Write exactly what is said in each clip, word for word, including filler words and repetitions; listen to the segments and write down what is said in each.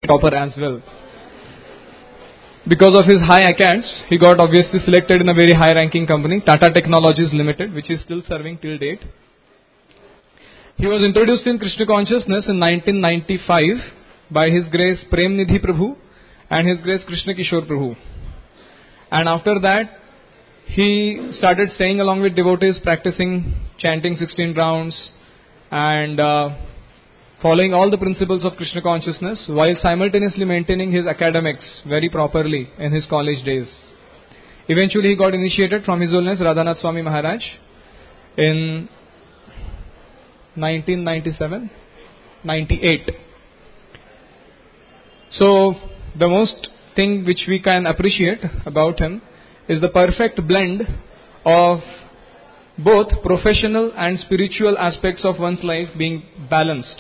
topper as well. Because of his high A C A Ds, he got obviously selected in a very high ranking company, Tata Technologies Limited, which is still serving till date. He was introduced in Krishna consciousness in nineteen ninety-five by His Grace Prem Nidhi Prabhu and His Grace Krishna Kishore Prabhu. And after that, he started staying along with devotees, practicing chanting sixteen rounds and uh, following all the principles of Krishna consciousness while simultaneously maintaining his academics very properly in his college days. Eventually he got initiated from His Holiness Radhanath Swami Maharaj in nineteen ninety-seven ninety-eight. So the most thing which we can appreciate about him is the perfect blend of both professional and spiritual aspects of one's life being balanced.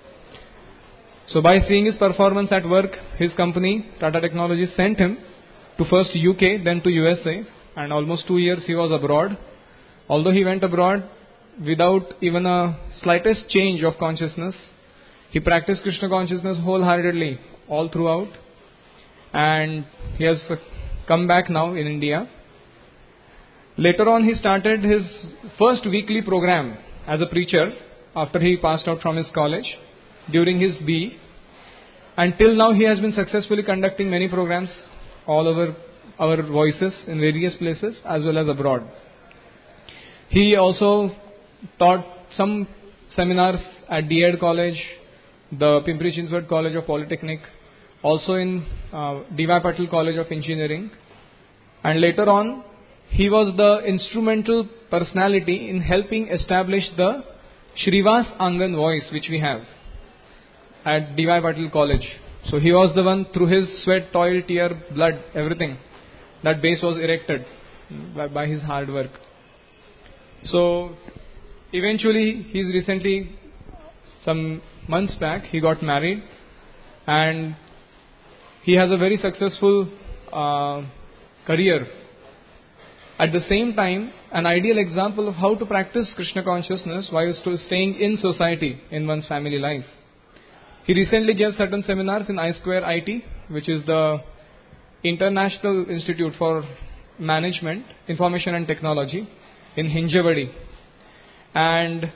So by seeing his performance at work, his company, Tata Technologies, sent him to first U K, then to U S A, and almost two years he was abroad. Although he went abroad without even a slightest change of consciousness, he practiced Krishna consciousness wholeheartedly all throughout, and he has come back now in India. Later on he started his first weekly program as a preacher after he passed out from his college during his B E, and till now he has been successfully conducting many programs all over our voices in various places as well as abroad. He also taught some seminars at D E D College, the Pimpri Chinchwad College of Polytechnic, also in uh, D Y Patil College of Engineering, and later on he was the instrumental personality in helping establish the Shrivas Angan voice which we have at D Y Patil College. So he was the one, through his sweat, toil, tear, blood, everything, that base was erected by, by his hard work. So eventually he's recently, some months back, he got married, and he has a very successful uh, career. At the same time, an ideal example of how to practice Krishna consciousness while still staying in society in one's family life. He recently gave certain seminars in I Square I T, which is the International Institute for Management, Information and Technology in Hinjawadi. And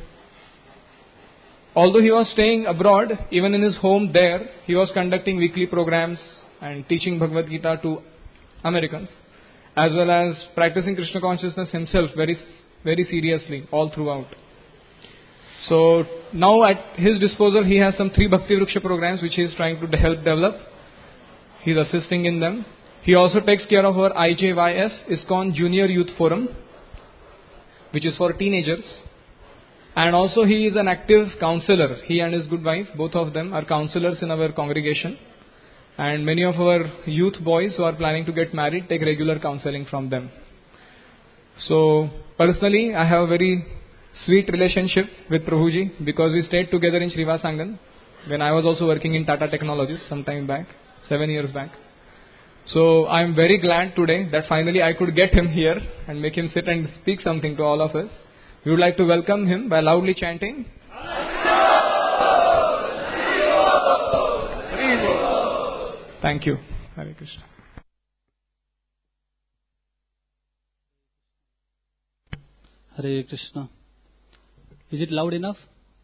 although he was staying abroad, even in his home there, he was conducting weekly programs and teaching Bhagavad Gita to Americans, as well as practicing Krishna consciousness himself very, very seriously all throughout. So now at his disposal he has some three Bhakti Vriksha programs which he is trying to help develop. He is assisting in them. He also takes care of our I J Y F, ISKCON Junior Youth Forum, which is for teenagers. And also he is an active counselor. He and his good wife, both of them are counselors in our congregation. And many of our youth boys who are planning to get married take regular counseling from them. So personally, I have a very sweet relationship with Prabhuji because we stayed together in Shrivas Angan when I was also working in Tata Technologies some time back, seven years back. So I am very glad today that finally I could get him here and make him sit and speak something to all of us. We would like to welcome him by loudly chanting. Thank you. Hare Krishna. Hare Krishna. Is it loud enough?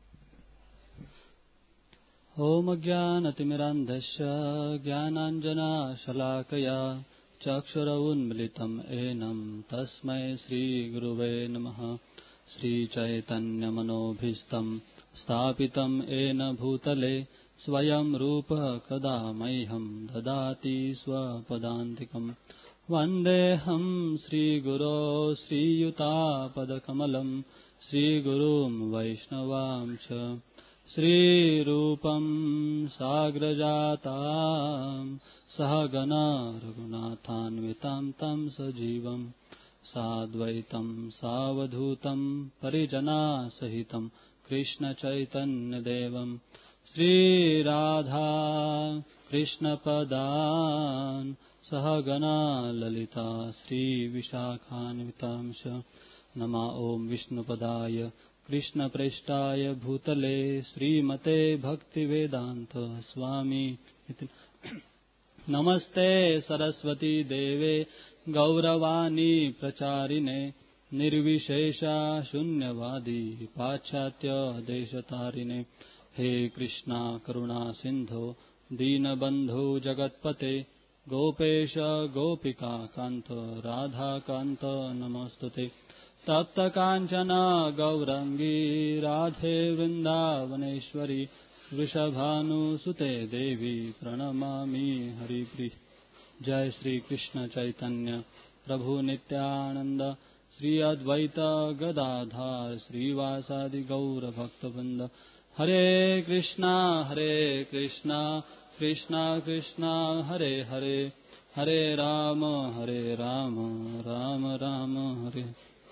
Om Jnanatimirandhasya Jnananjana Shalakaya Chakshara Unmilitam Enam Tasmai Sri Guruve Namaha Sri Chaitanya Manobhistam Stapitam Ena Bhutale Swayam Rupa Kadamaiham Dadati Swapadantikam Vandeham Sri Guru Sri Yuta Padakamalam Sri Gurum Vaishnavam Cha Sri Rupam Sagrajatam Sahagana Raghunathanvitam Tam Sajivam Sadvaitam Savadhutam Parijana Sahitam Krishna Chaitanya Devam Sri Radha Krishna Padan Sahagana Lalita Sri Vishakhanvitamsha Nama Om Vishnu Padaya Krishna Preshtaya Bhutale Srimate Bhakti Vedanta Swami नमस्ते सरस्वती देवे गौरवाणी प्रचारिणे निर्विशेषा शून्यवादी पाश्चात्य देशतारिणे हे कृष्णा करुणा सिंधो दीनबंधु जगत्पते गोपेश गोपिका कांत राधा कांत नमस्तुते तप्त कांचन गौरंगी राधे वृंदावनेश्वरी वृषभानुसुते देवी प्रणमामि हरिप्रिय। जय श्री कृष्ण चैतन्य प्रभु नित्यानंद श्री अद्वैत गदाधर श्रीवासादि गौर भक्तवृंद। हरे कृष्णा हरे कृष्णा कृष्णा कृष्णा हरे हरे हरे राम हरे राम राम राम हरे।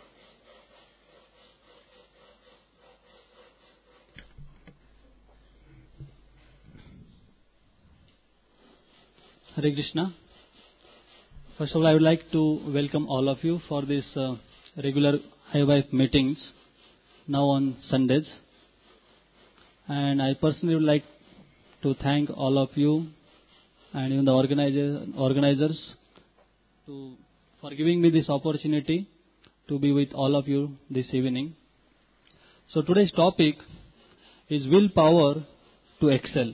Hare Krishna. First of all, I would like to welcome all of you for this uh, regular High Vibe meetings now on Sundays. And I personally would like to thank all of you and even the organizers, organizers to, for giving me this opportunity to be with all of you this evening. So today's topic is willpower to excel.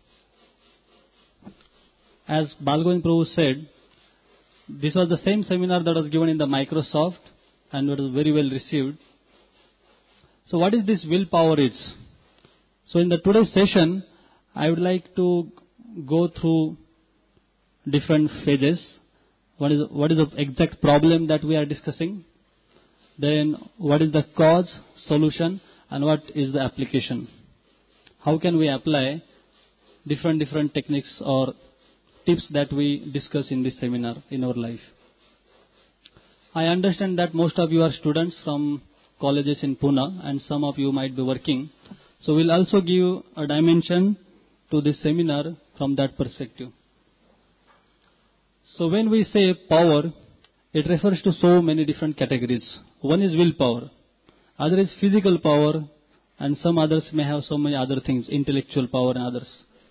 As Balgovind Prabhu said, this was the same seminar that was given in the Microsoft and it was very well received. So what is this willpower is? So in the today's session, I would like to go through different phases. What is, what is the exact problem that we are discussing? Then what is the cause, solution, and what is the application? How can we apply different different techniques or tips that we discuss in this seminar in our life? I understand that most of you are students from colleges in Pune and some of you might be working. So we'll also give a dimension to this seminar from that perspective. So when we say power, it refers to so many different categories. One is willpower, other is physical power, and some others may have so many other things, intellectual power and others.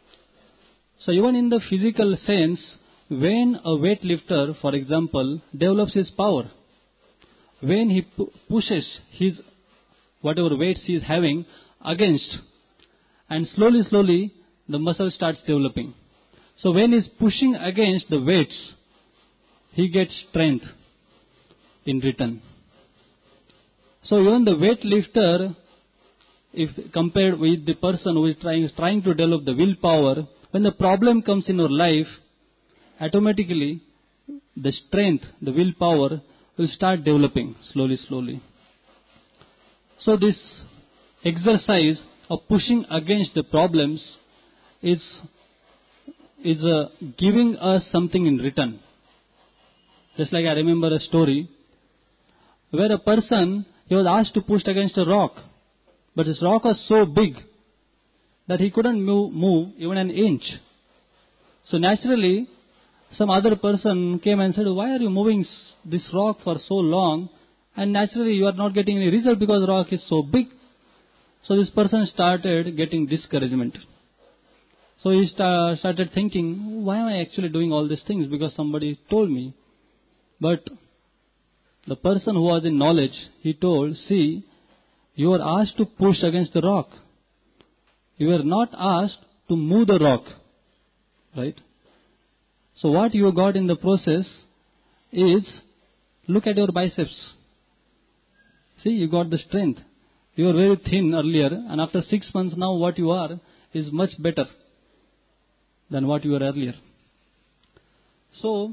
So even in the physical sense, when a weightlifter, for example, develops his power, when he pu- pushes his whatever weights he is having against, and slowly, slowly the muscle starts developing. So when he is pushing against the weights, he gets strength in return. So even the weightlifter, if compared with the person who is trying, trying to develop the willpower, when the problem comes in our life, automatically the strength, the willpower will start developing slowly, slowly. So this exercise of pushing against the problems is, is uh, giving us something in return. Just like I remember a story where a person, he was asked to push against a rock, but this rock was so big that he couldn't move, move even an inch. So naturally, some other person came and said, why are you moving this rock for so long? And naturally, you are not getting any result because the rock is so big. So this person started getting discouragement. So he sta- started thinking, why am I actually doing all these things? Because somebody told me. But the person who was in knowledge, he told, see, you are asked to push against the rock. You are not asked to move the rock, right? So what you got in the process is, look at your biceps. See, you got the strength. You were very thin earlier, and after six months now what you are is much better than what you were earlier. So,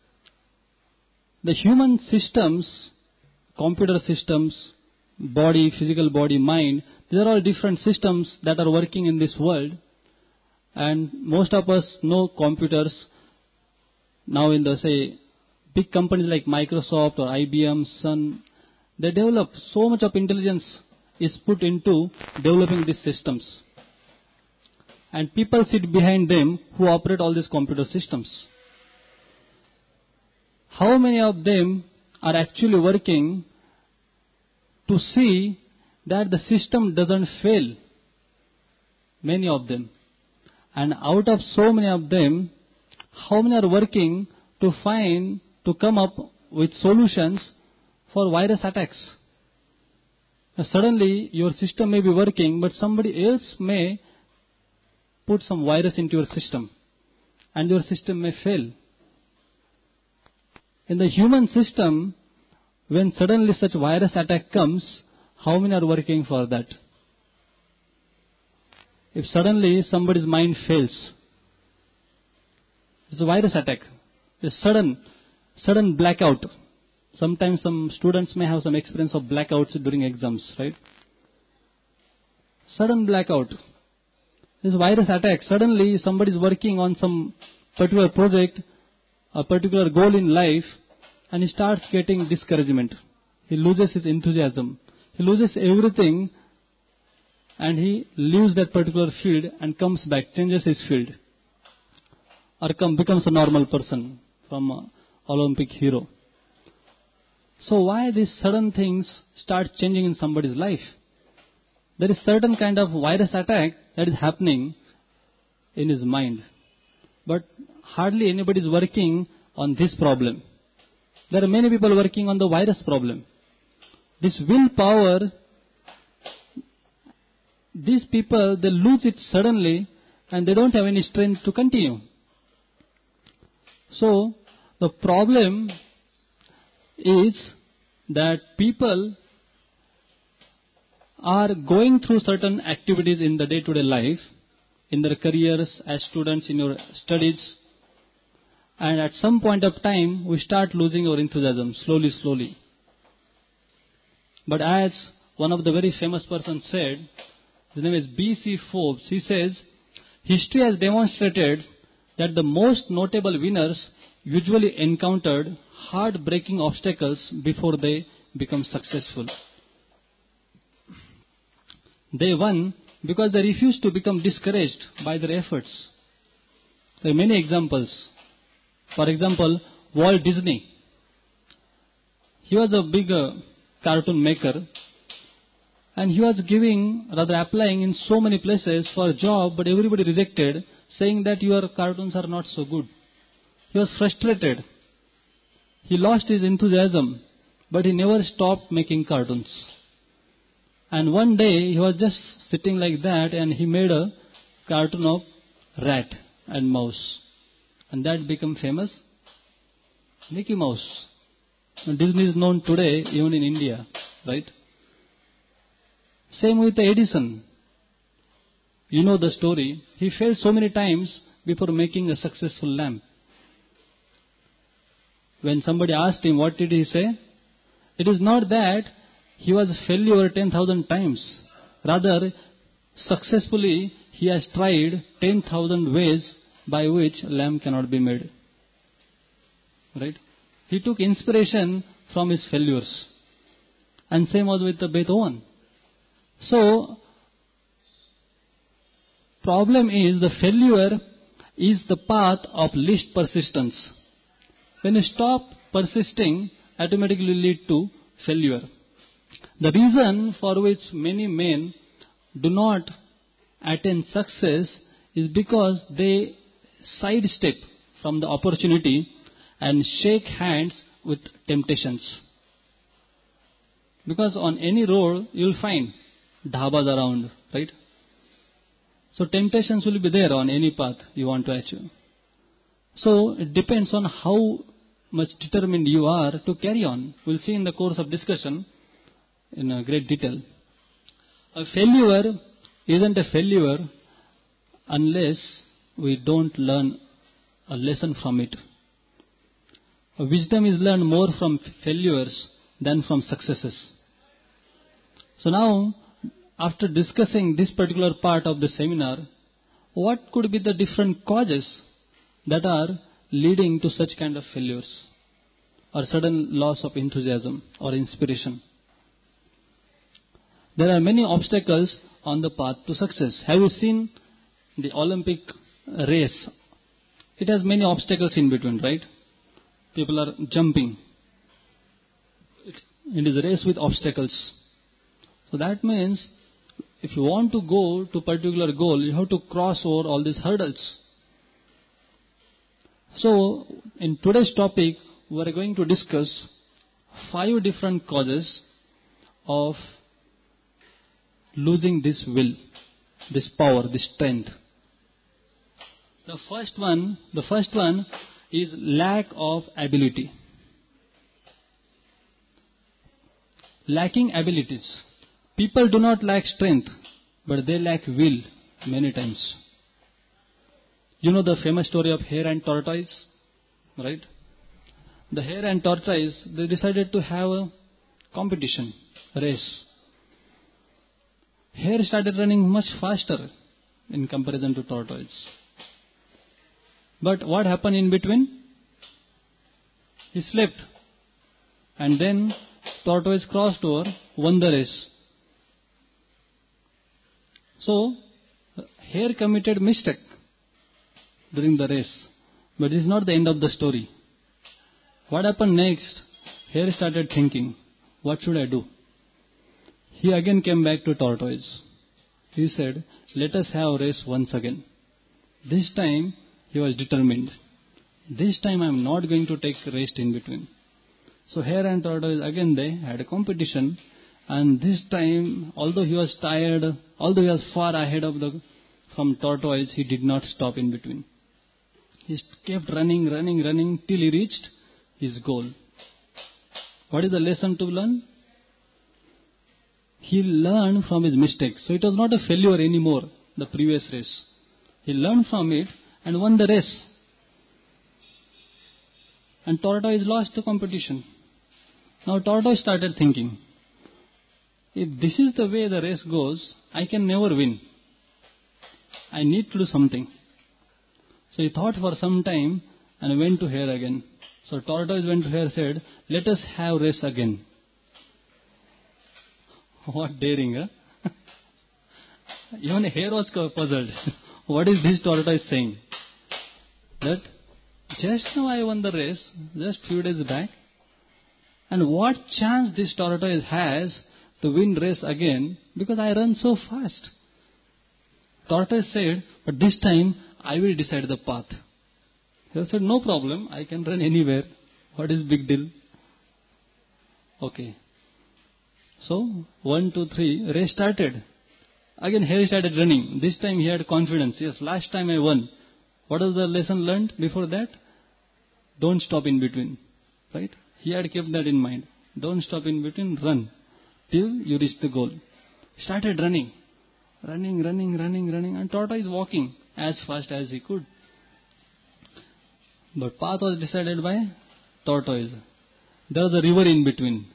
the human systems, computer systems, body, physical body, mind, these are all different systems that are working in this world. And most of us know computers. Now in the, say, big companies like Microsoft or I B M, Sun, they develop so much of intelligence is put into developing these systems. And people sit behind them who operate all these computer systems. How many of them are actually working to see that the system doesn't fail? Many of them. And out of so many of them, how many are working to find, to come up with solutions for virus attacks? Now, suddenly, your system may be working, but somebody else may put some virus into your system, and your system may fail. In the human system, when suddenly such virus attack comes, how many are working for that? If suddenly somebody's mind fails, it's a virus attack. A sudden, sudden blackout. Sometimes some students may have some experience of blackouts during exams, right? Sudden blackout. This virus attack. Suddenly somebody is working on some particular project, a particular goal in life, and he starts getting discouragement. He loses his enthusiasm. He loses everything, and he leaves that particular field and comes back, changes his field, or come, becomes a normal person from an Olympic hero. So why these sudden things start changing in somebody's life? There is certain kind of virus attack that is happening in his mind. But hardly anybody is working on this problem. There are many people working on the virus problem. This willpower, these people, they lose it suddenly and they don't have any strength to continue. So, the problem is that people are going through certain activities in the day-to-day life, in their careers, as students, in your studies, and at some point of time, we start losing our enthusiasm, slowly, slowly. But as one of the very famous persons said, his name is B C Forbes, he says, history has demonstrated that the most notable winners usually encountered hard-breaking obstacles before they become successful. They won because they refused to become discouraged by their efforts. There are many examples. For example, Walt Disney. He was a big uh, cartoon maker, and he was giving, rather applying in so many places for a job, but everybody rejected, saying that your cartoons are not so good. He was frustrated. He lost his enthusiasm, but he never stopped making cartoons. And one day, he was just sitting like that, and he made a cartoon of rat and mouse. And that became famous. Mickey Mouse. And Disney is known today, even in India, right? Same with Edison. You know the story. He failed so many times before making a successful lamp. When somebody asked him, what did he say? It is not that he was a failure ten thousand times. Rather, successfully, he has tried ten thousand ways by which lamp cannot be made. Right? He took inspiration from his failures. And same was with the Beethoven. So, problem is the failure is the path of least persistence. When you stop persisting, automatically lead to failure. The reason for which many men do not attain success is because they sidestep from the opportunity and shake hands with temptations. Because on any road, you'll find dhabas around, right? So temptations will be there on any path you want to achieve. So it depends on how much determined you are to carry on. We'll see in the course of discussion in a great detail. A failure isn't a failure unless we don't learn a lesson from it. A wisdom is learned more from failures than from successes. So now, after discussing this particular part of the seminar, what could be the different causes that are leading to such kind of failures or sudden loss of enthusiasm or inspiration? There are many obstacles on the path to success. Have you seen the Olympic race? It has many obstacles in between, right? People are jumping. It is a race with obstacles. So that means if you want to go to a particular goal, you have to cross over all these hurdles. So, in today's topic, we are going to discuss five different causes of losing this will, this power, this strength. The first one, the first one is lack of ability. Lacking abilities. People do not lack strength, but they lack will many times. You know the famous story of hare and tortoise, right? The hare and tortoise, they decided to have a competition, a race. Hare started running much faster in comparison to tortoise. But what happened in between? He slept. And then tortoise crossed over, won the race. So, hare committed mistake during the race. But this is not the end of the story. What happened next? Hare started thinking, what should I do? He again came back to tortoise. He said, let us have a race once again. This time, he was determined. This time I am not going to take rest in between. So hare and tortoise, again they had a competition. And this time, although he was tired, although he was far ahead of the from tortoise, he did not stop in between. He kept running, running, running till he reached his goal. What is the lesson to learn? He learned from his mistakes. So it was not a failure anymore, the previous race. He learned from it and won the race. And tortoise lost the competition. Now tortoise started thinking, if this is the way the race goes, I can never win. I need to do something. So he thought for some time and went to hare again. So tortoise went to hare and said, let us have race again. What daring, huh? Even hare was puzzled. What is this tortoise saying? That just now I won the race, just few days back. And what chance this tortoise has to win race again, because I run so fast. Tortoise said, but this time I will decide the path. He said, no problem, I can run anywhere. What is big deal? Okay. So, one, two, three, race started. Again, hare started running. This time he had confidence. Yes, last time I won. What was the lesson learned before that? Don't stop in between. Right? He had kept that in mind. Don't stop in between, run till you reach the goal. Started running. Running, running, running, running. And tortoise walking as fast as he could. But path was decided by tortoise. There was a river in between.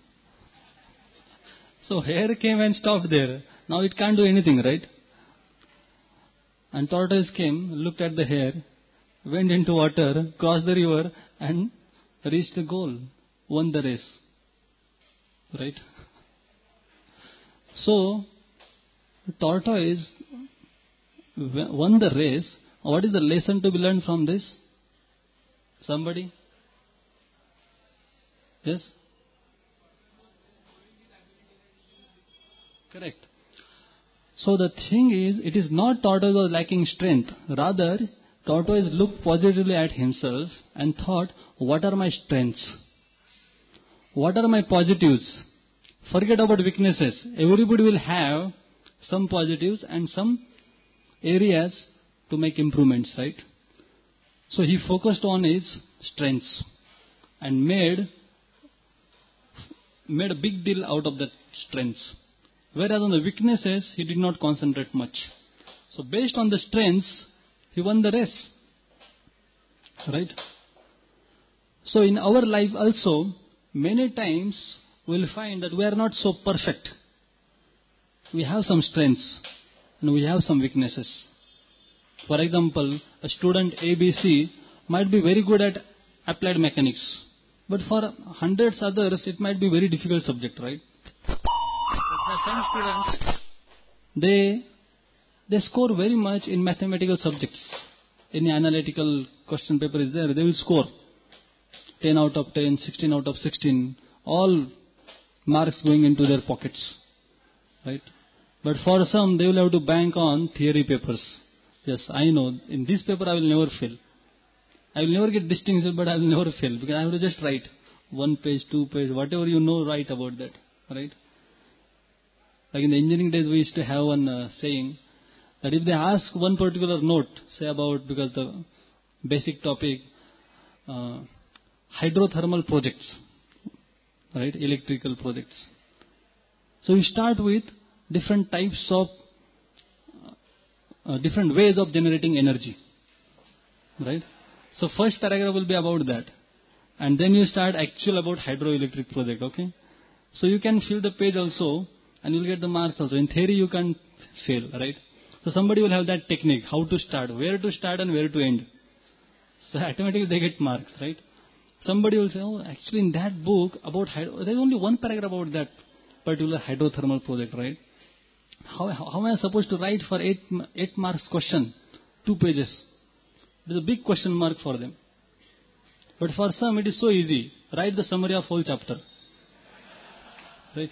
So hare came and stopped there. Now it can't do anything, right? And tortoise came, looked at the hare, went into water, crossed the river and reached the goal. Won the race. Right? So, tortoise won the race. What is the lesson to be learned from this? Somebody? Yes? Correct. So the thing is, it is not tortoise was lacking strength. Rather, tortoise looked positively at himself and thought, what are my strengths? What are my positives? Forget about weaknesses. Everybody will have some positives and some areas to make improvements, right? So he focused on his strengths and made, made a big deal out of that strengths. Whereas on the weaknesses, he did not concentrate much. So based on the strengths, he won the race. Right? So in our life also, many times we will find that we are not so perfect. We have some strengths and we have some weaknesses. For example, a student A B C might be very good at applied mechanics. But for hundreds others, it might be very difficult subject, right? But some students, they, they score very much in mathematical subjects. Any analytical question paper is there, they will score ten out of ten, sixteen out of sixteen, all marks going into their pockets. Right? But for some, they will have to bank on theory papers. Yes, I know. In this paper, I will never fail. I will never get distinction, but I will never fail. Because I have to just write one page, two page, whatever you know, write about that. Right? Like in the engineering days, we used to have one uh, saying that if they ask one particular note, say about, because the basic topic, uh, hydrothermal projects, right, electrical projects. So you start with different types of, uh, different ways of generating energy, right. So first paragraph will be about that. And then you start actual about hydroelectric project, okay. So you can fill the page also, and you'll get the marks also. In theory, you can't fail, right. So somebody will have that technique, how to start, where to start and where to end. So automatically they get marks, right. Somebody will say, oh, actually in that book about hydro, there's only one paragraph about that particular hydrothermal project, right? How, how, how am I supposed to write for eight, eight marks question, two pages? There's a big question mark for them. But for some it is so easy. Write the summary of whole chapter. Right?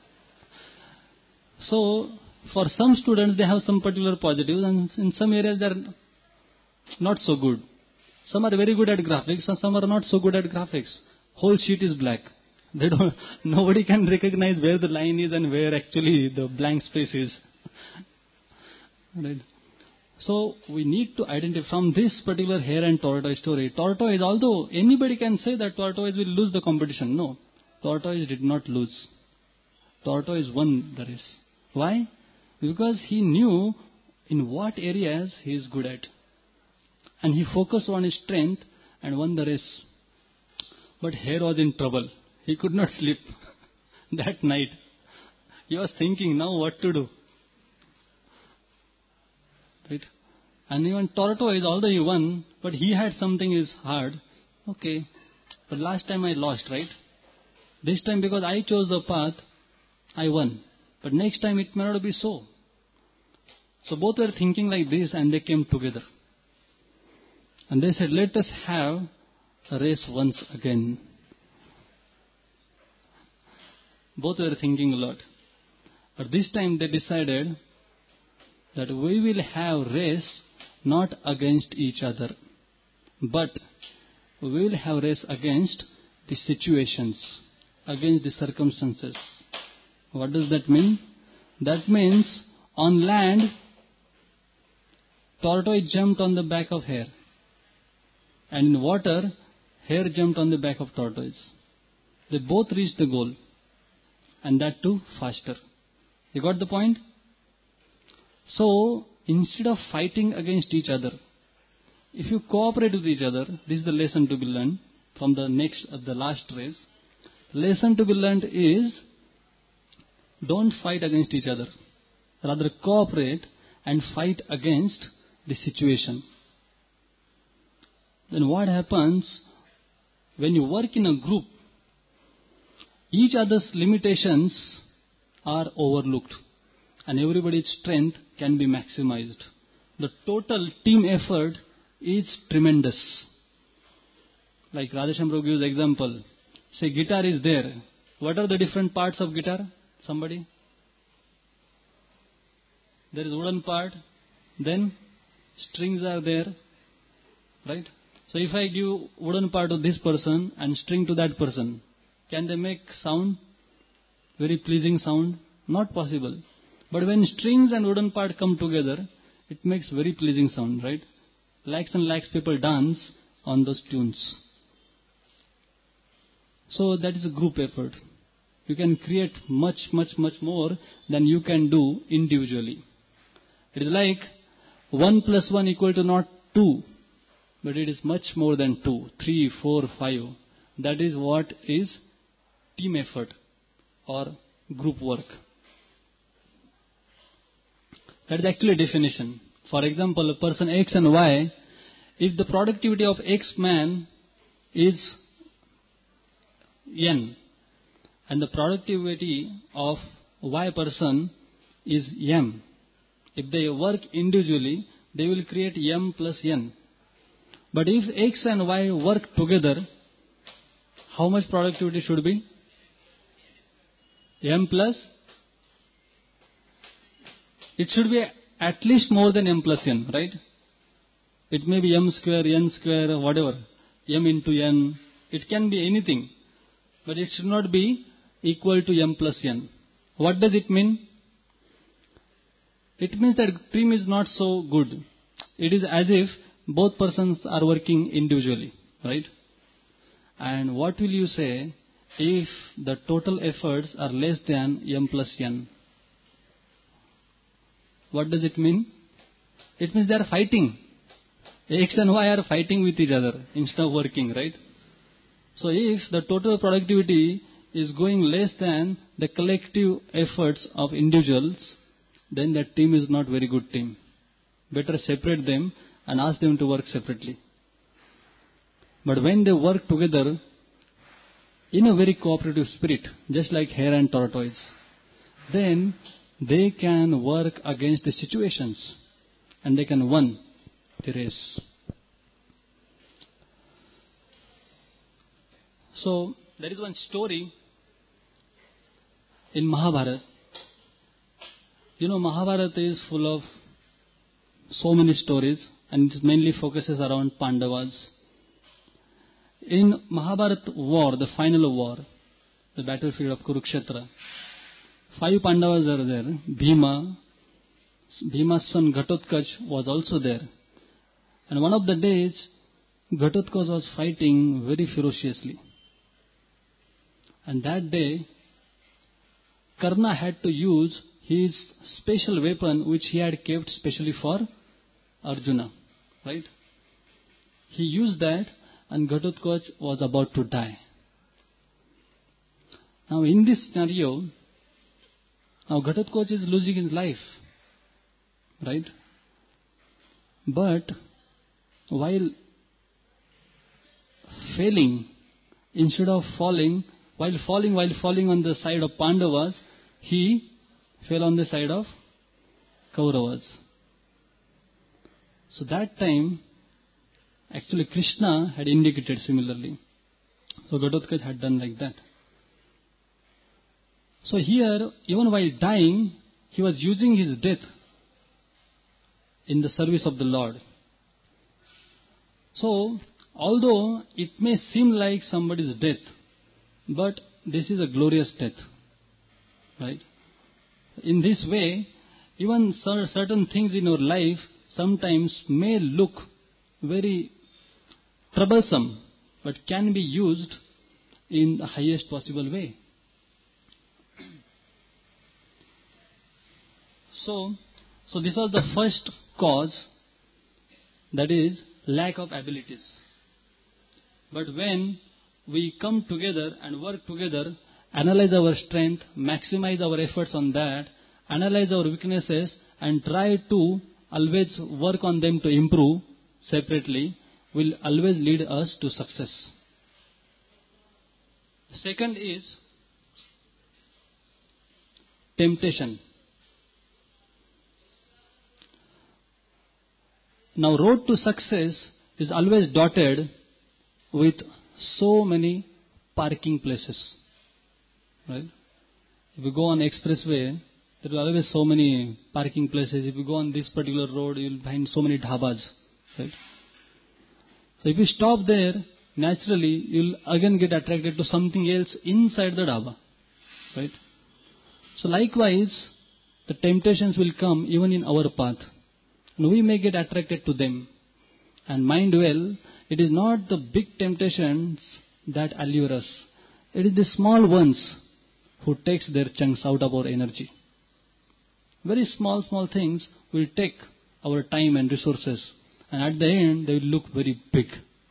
So, for some students they have some particular positives, and in some areas they are not so good. Some are very good at graphics and some are not so good at graphics. Whole sheet is black. They don't, nobody can recognize where the line is and where actually the blank space is. Right. So we need to identify from this particular hare and tortoise story. Tortoise, although anybody can say that tortoise will lose the competition. No. Tortoise did not lose. Tortoise won the race. Why? Because he knew in what areas he is good at. And he focused on his strength and won the race. But hare was in trouble. He could not sleep that night. He was thinking now what to do. Right? And even tortoise, although he won, but he had something in his heart. Okay, but last time I lost, right? This time because I chose the path, I won. But next time it may not be so. So both were thinking like this and they came together. And they said, let us have a race once again. Both were thinking a lot. But this time they decided that we will have race not against each other, but we will have race against the situations, against the circumstances. What does that mean? That means on land, tortoise jumped on the back of hare. And in water, hare jumped on the back of tortoise. They both reached the goal. And that too faster. You got the point? So, instead of fighting against each other, if you cooperate with each other, this is the lesson to be learned from the next, uh, the last race. The lesson to be learned is, don't fight against each other. Rather cooperate and fight against the situation. Then what happens when you work in a group? Each other's limitations are overlooked and everybody's strength can be maximized. The total team effort is tremendous. Like Radhesham Prabhu gives example. Say guitar is there. What are the different parts of guitar? Somebody? There is wooden part. Then strings are there. Right? So if I give wooden part to this person and string to that person, can they make sound? Very pleasing sound? Not possible. But when strings and wooden part come together, it makes very pleasing sound, right? Lakhs and lakhs people dance on those tunes. So that is a group effort. You can create much, much, much more than you can do individually. It is like one plus one equal to not two. But it is much more than two, three, four, five. That is what is team effort or group work. That is actually a definition. For example, a person X and Y, if the productivity of X man is N and the productivity of Y person is M, if they work individually, they will create M plus N. But if X and Y work together, how much productivity should be? M plus it should be at least more than m plus n, right? It may be m square, n square, whatever, m into n. It can be anything, but it should not be equal to m plus n. What does it mean? It means that team is not so good. It is as if both persons are working individually, right? And what will you say if the total efforts are less than m plus n? What does it mean? It means they are fighting. X and Y are fighting with each other instead of working, right? So if the total productivity is going less than the collective efforts of individuals, then that team is not very good team. Better separate them and ask them to work separately. But when they work together in a very cooperative spirit, just like hare and tortoise, then they can work against the situations and they can win the race. So there is one story in Mahabharata. You know, Mahabharata is full of so many stories and it mainly focuses around Pandavas. In Mahabharata war, the final war, the battlefield of Kurukshetra, five Pandavas are there. Bhima, Bhima's son Ghatotkacha was also there. And one of the days, Ghatotkacha was fighting very ferociously. And that day, Karna had to use his special weapon which he had kept specially for Arjuna, right? He used that and Ghatotkacha was about to die. Now in this scenario, now Ghatotkacha is losing his life, right? But while failing, instead of falling, while falling, while falling on the side of Pandavas, he fell on the side of Kauravas. So that time, actually Krishna had indicated similarly. So Ghatotkacha had done like that. So here, even while dying, he was using his death in the service of the Lord. So, although it may seem like somebody's death, but this is a glorious death, right? In this way, even certain things in your life sometimes may look very troublesome, but can be used in the highest possible way. So, so this was the first cause, that is lack of abilities. But when we come together and work together, analyze our strength, maximize our efforts on that, analyze our weaknesses and try to always work on them to improve separately, will always lead us to success. Second is temptation. Now, road to success is always dotted with so many parking places, right? If you go on expressway, there are always so many parking places. If you go on this particular road, you will find so many dhabas, right? So if you stop there, naturally you will again get attracted to something else inside the dhaba, right? So likewise, the temptations will come even in our path. And we may get attracted to them. And mind well, it is not the big temptations that allure us. It is the small ones who takes their chunks out of our energy. Very small, small things will take our time and resources. And at the end, they will look very big.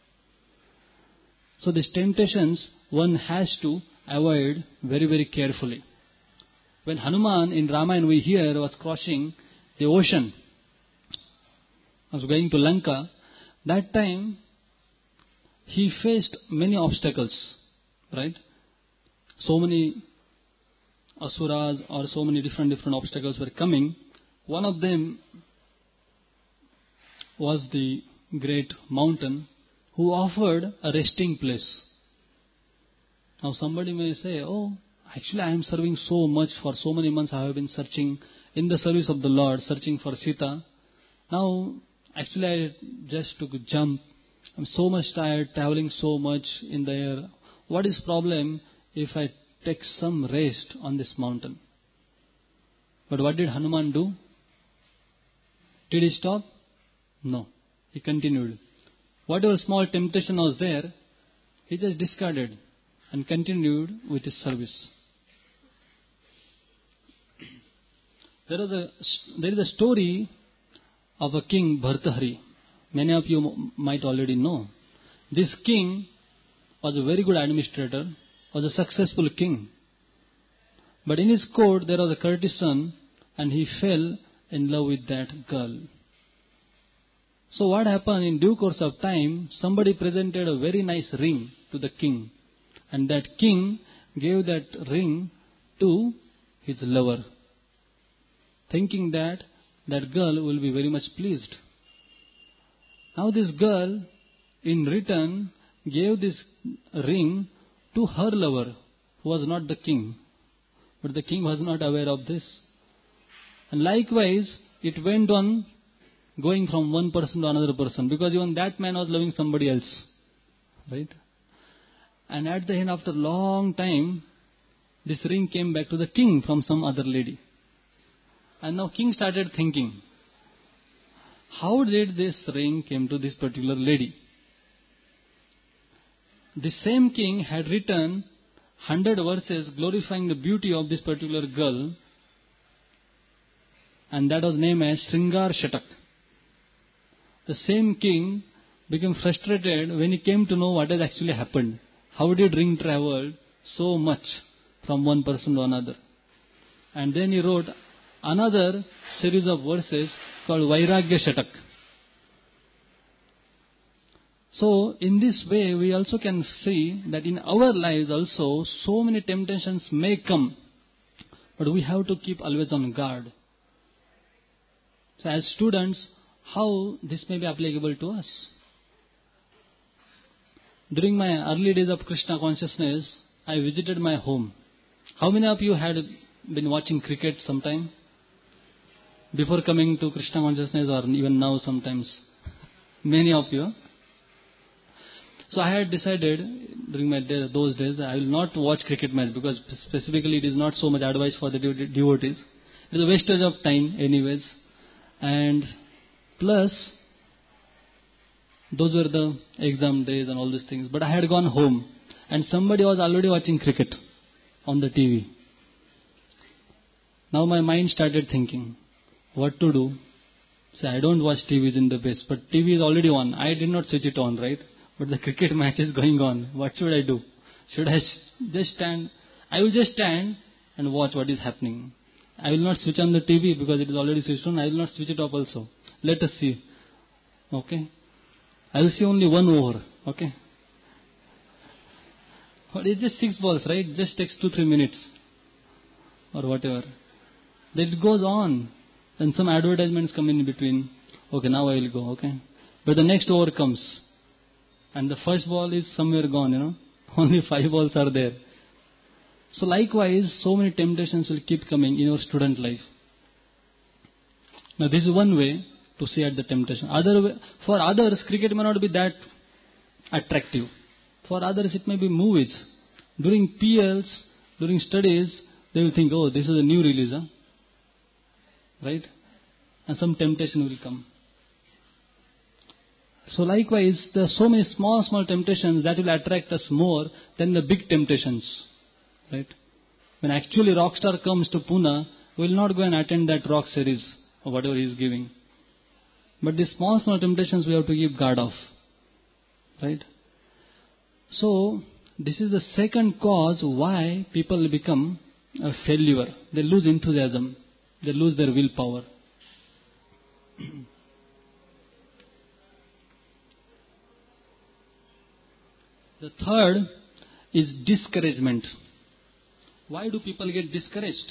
So these temptations, one has to avoid very, very carefully. When Hanuman in Ramayana we hear was crossing the ocean, was going to Lanka, that time he faced many obstacles, right? So many asuras or so many different different obstacles were coming. One of them was the great mountain who offered a resting place. Now somebody may say, oh, actually I am serving so much, for so many months I have been searching in the service of the Lord, searching for Sita. Now, actually I just took a jump. I'm so much tired, traveling so much in the air. What is problem if I take some rest on this mountain? But what did Hanuman do? Did he stop? No. He continued. Whatever small temptation was there, he just discarded and continued with his service. There is a there is a story of a king, Bhartahari. Many of you might already know. This king was a very good administrator, was a successful king. But in his court there was a courtesan, and he fell in love with that girl. So what happened, in due course of time, somebody presented a very nice ring to the king. And that king gave that ring to his lover, thinking that that girl will be very much pleased. Now this girl, in return, gave this ring to her lover, who was not the king. But the king was not aware of this. And likewise, it went on going from one person to another person, because even that man was loving somebody else. Right? And at the end, after a long time, this ring came back to the king from some other lady. And now king started thinking, how did this ring came to this particular lady? The same king had written hundred verses glorifying the beauty of this particular girl, and that was named as Sringar Shatak. The same king became frustrated when he came to know what has actually happened. How did ring travel so much from one person to another? And then he wrote another series of verses called Vairagya Shatak. So, in this way, we also can see that in our lives also, so many temptations may come, but we have to keep always on guard. So, as students, how this may be applicable to us? During my early days of Krishna consciousness, I visited my home. How many of you had been watching cricket sometime? Before coming to Krishna consciousness, or even now sometimes? Many of you. So I had decided during my day, those days, I will not watch cricket match, because specifically it is not so much advice for the devotees. It is a wastage of time anyways. And plus, those were the exam days and all these things. But I had gone home and somebody was already watching cricket on the T V. Now my mind started thinking, what to do? So I don't watch T Vs in the base, but T V is already on. I did not switch it on, right? But the cricket match is going on. What should I do? Should I just stand? I will just stand and watch what is happening. I will not switch on the T V because it is already switched on. I will not switch it off also. Let us see. Okay. I will see only one over. Okay. But it's just six balls, right? It just takes two, three minutes. Or whatever. Then it goes on. Then some advertisements come in between. Okay, now I will go. Okay. But the next over comes. And the first ball is somewhere gone, you know. Only five balls are there. So likewise, so many temptations will keep coming in your student life. Now this is one way to see at the temptation. Other way, for others, cricket may not be that attractive. For others, it may be movies. During P Ls, during studies, they will think, oh, this is a new release, huh? Right? And some temptation will come. So likewise, there are so many small, small temptations that will attract us more than the big temptations. Right? When actually Rockstar comes to Pune, we will not go and attend that rock series or whatever he is giving. But these small, small temptations we have to keep guard of. Right? So, this is the second cause why people become a failure. They lose enthusiasm. They lose their willpower. The third is discouragement. Why do people get discouraged?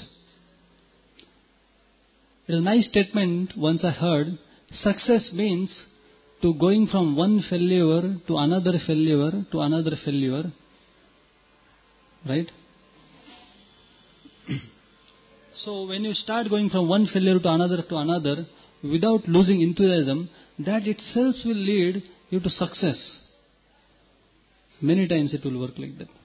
It's a nice statement once I heard. Success means to going from one failure to another failure to another failure. Right? So when you start going from one failure to another to another, without losing enthusiasm, that itself will lead you to success. Many times it will work like that.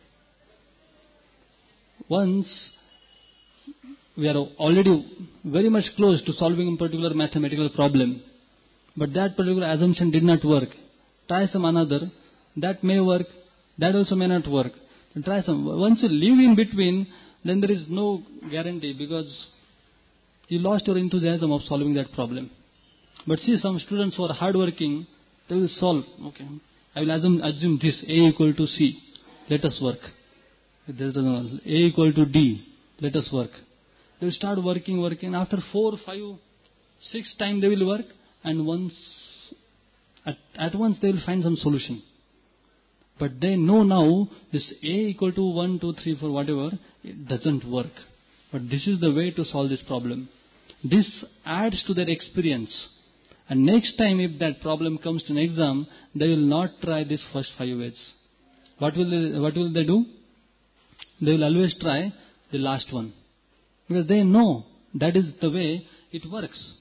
Once we are already very much close to solving a particular mathematical problem, but that particular assumption did not work. Try some another, that may work, that also may not work. Try some. Once you live in between, then there is no guarantee, because you lost your enthusiasm of solving that problem. But see, some students who are hardworking, they will solve. Okay, I will assume, assume this, A equal to C, let us work. This doesn't work. A equal to D, let us work. They will start working, working. After four, five, six times they will work, and once, at, at once they will find some solution. But they know now this A equal to one, two, three, four, whatever, it doesn't work. But this is the way to solve this problem. This adds to their experience. And next time if that problem comes to an exam, they will not try this first five ways. What will they, what will they do? They will always try the last one. Because they know that is the way it works.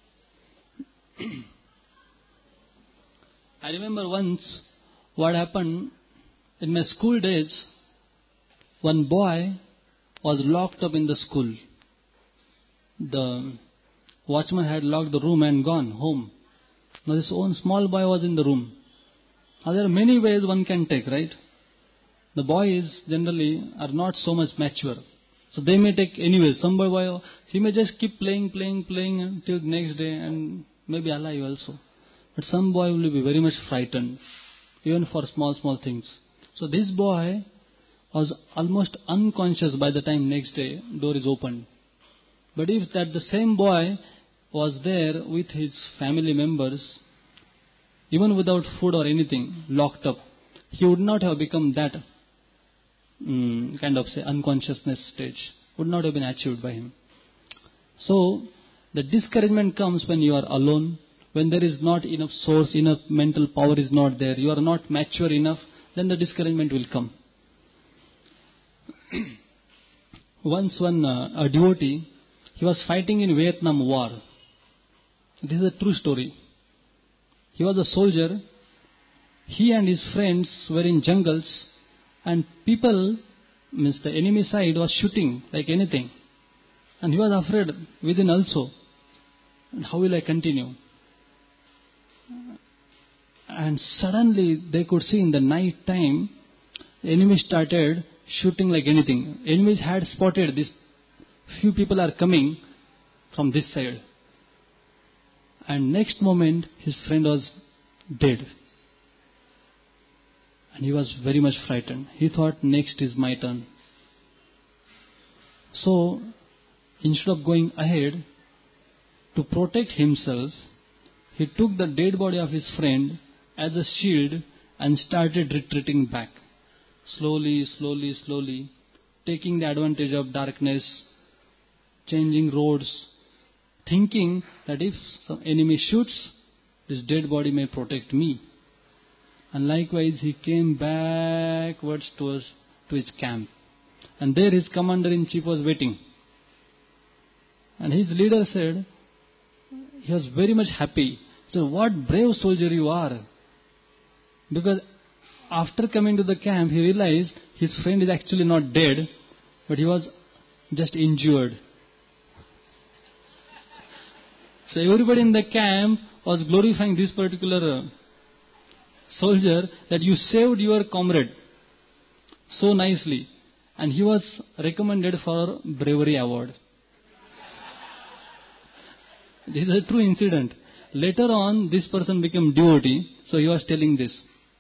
I remember once what happened in my school days. One boy was locked up in the school. The watchman had locked the room and gone home. Now this own small boy was in the room. Now there are many ways one can take, right? The boys generally are not so much mature. So they may take anyway. Some boy, he may just keep playing, playing, playing until the next day and maybe alive also. But some boy will be very much frightened, even for small, small things. So this boy was almost unconscious by the time next day door is opened. But if that the same boy was there with his family members, even without food or anything, locked up, he would not have become that um, kind of say unconsciousness stage, would not have been achieved by him. So the discouragement comes when you are alone, when there is not enough source, enough mental power is not there, you are not mature enough, then the discouragement will come. Once one uh, a devotee, he was fighting in Vietnam War. This is a true story. He was a soldier. He and his friends were in jungles, and people, means the enemy side, was shooting like anything. And he was afraid within also. And how will I continue? And suddenly they could see in the night time, the enemy started shooting like anything. Enemies had spotted this. Few people are coming from this side. And next moment, his friend was dead. And he was very much frightened. He thought, next is my turn. So, instead of going ahead, to protect himself, he took the dead body of his friend as a shield and started retreating back. Slowly, slowly, slowly, taking the advantage of darkness, changing roads, thinking that if some enemy shoots, this dead body may protect me. And likewise, he came backwards towards to his camp. And there his commander-in-chief was waiting. And his leader said, he was very much happy. So, what brave soldier you are. Because after coming to the camp, he realized his friend is actually not dead, but he was just injured. So everybody in the camp was glorifying this particular uh, soldier, that you saved your comrade so nicely. And he was recommended for bravery award. This is a true incident. Later on, this person became devotee, so he was telling this.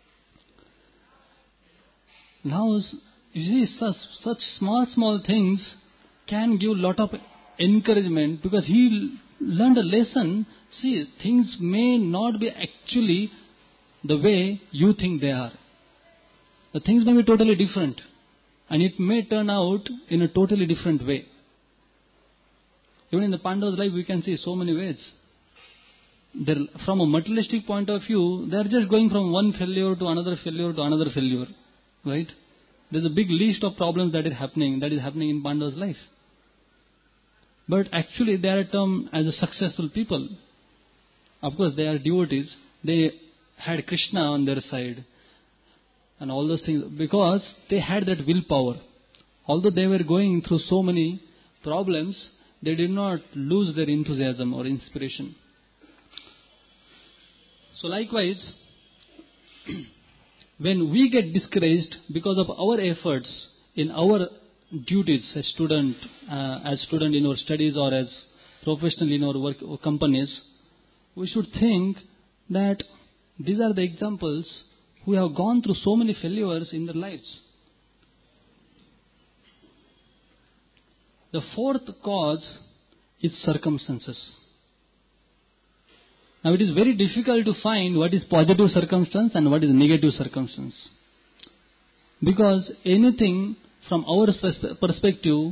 Now, you see, such, such small, small things can give lot of encouragement, because he learned a lesson. See, things may not be actually the way you think they are. The things may be totally different, and it may turn out in a totally different way. Even in the Pandava's life, we can see so many ways. They're, from a materialistic point of view, they are just going from one failure to another failure to another failure, right? There's a big list of problems that is happening, that is happening in Pandava's life. But actually they are termed as a successful people. Of course they are devotees. They had Krishna on their side and all those things because they had that willpower. Although they were going through so many problems, they did not lose their enthusiasm or inspiration. So likewise, when we get discouraged because of our efforts in our duties as student, uh, as student in our studies or as professional in our work or companies, we should think that these are the examples who have gone through so many failures in their lives. The fourth cause is circumstances. Now it is very difficult to find what is positive circumstance and what is negative circumstance. Because anything from our perspective,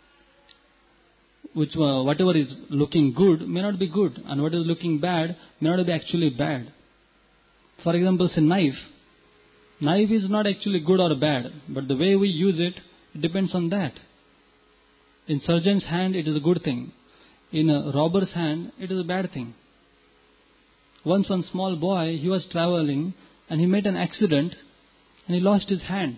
which uh, whatever is looking good may not be good, and what is looking bad may not be actually bad. For example, say knife. Knife is not actually good or bad, but the way we use it, it depends on that. In surgeon's hand, it is a good thing. In a robber's hand, it is a bad thing. Once one small boy, he was traveling and he met an accident and he lost his hand.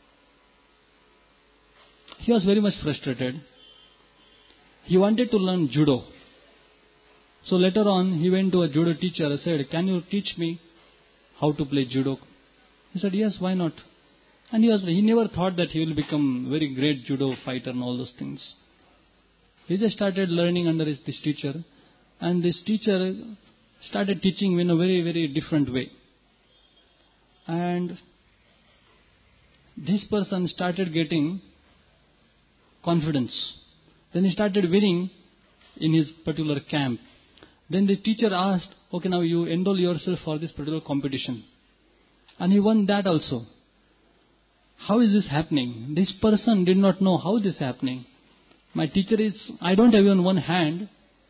He was very much frustrated. He wanted to learn judo. So later on, he went to a judo teacher and said, "Can you teach me how to play judo?" He said, "Yes, why not?" And he was he never thought that he will become a very great judo fighter and all those things. He just started learning under his, this teacher, and this teacher started teaching in a very, very different way. And this person started getting confidence. Then he started winning in his particular camp. Then the teacher asked, "Okay, now you enroll yourself for this particular competition." And he won that also. How is this happening? This person did not know how this is happening. My teacher is, I don't have even one hand.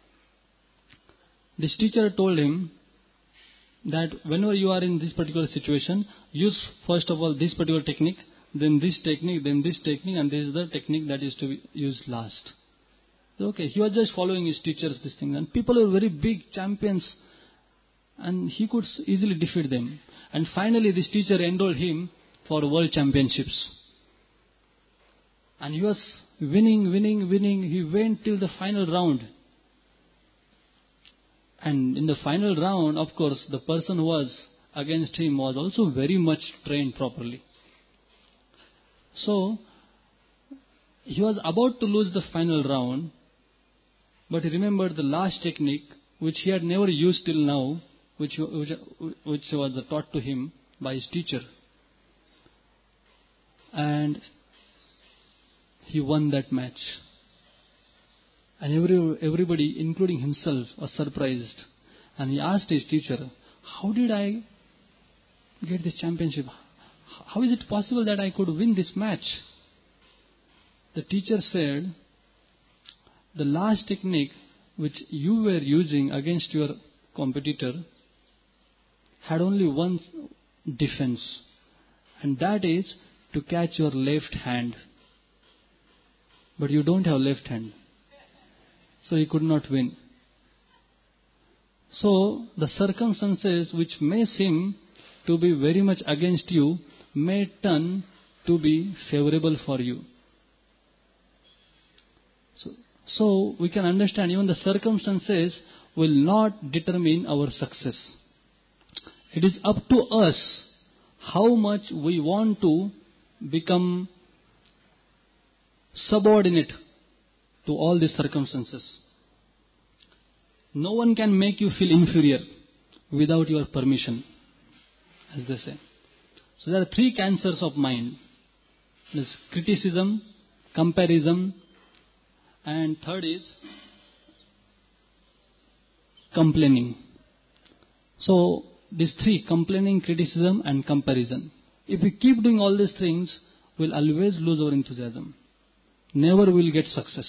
This teacher told him that whenever you are in this particular situation, use first of all this particular technique, then this technique, then this technique, and this is the technique that is to be used last. Okay, he was just following his teacher's this thing, and people were very big champions, and he could easily defeat them. And finally, this teacher enrolled him for world championships. And he was winning, winning, winning. He went till the final round. And in the final round, of course, the person who was against him was also very much trained properly. So, he was about to lose the final round, but he remembered the last technique, which he had never used till now, which, which, which was taught to him by his teacher. And he won that match. And every, everybody, including himself, was surprised. And he asked his teacher, "How did I get this championship? How is it possible that I could win this match?" The teacher said, "The last technique which you were using against your competitor had only one defense, and that is to catch your left hand. But you don't have left hand. So you could not win." So the circumstances which may seem to be very much against you may turn to be favorable for you. So, so we can understand even the circumstances will not determine our success. It is up to us how much we want to become subordinate to all these circumstances. No one can make you feel inferior without your permission, as they say. So there are three cancers of mind. There's criticism, comparison, and third is complaining. So these three, complaining, criticism, and comparison. If we keep doing all these things, we'll always lose our enthusiasm. Never will get success.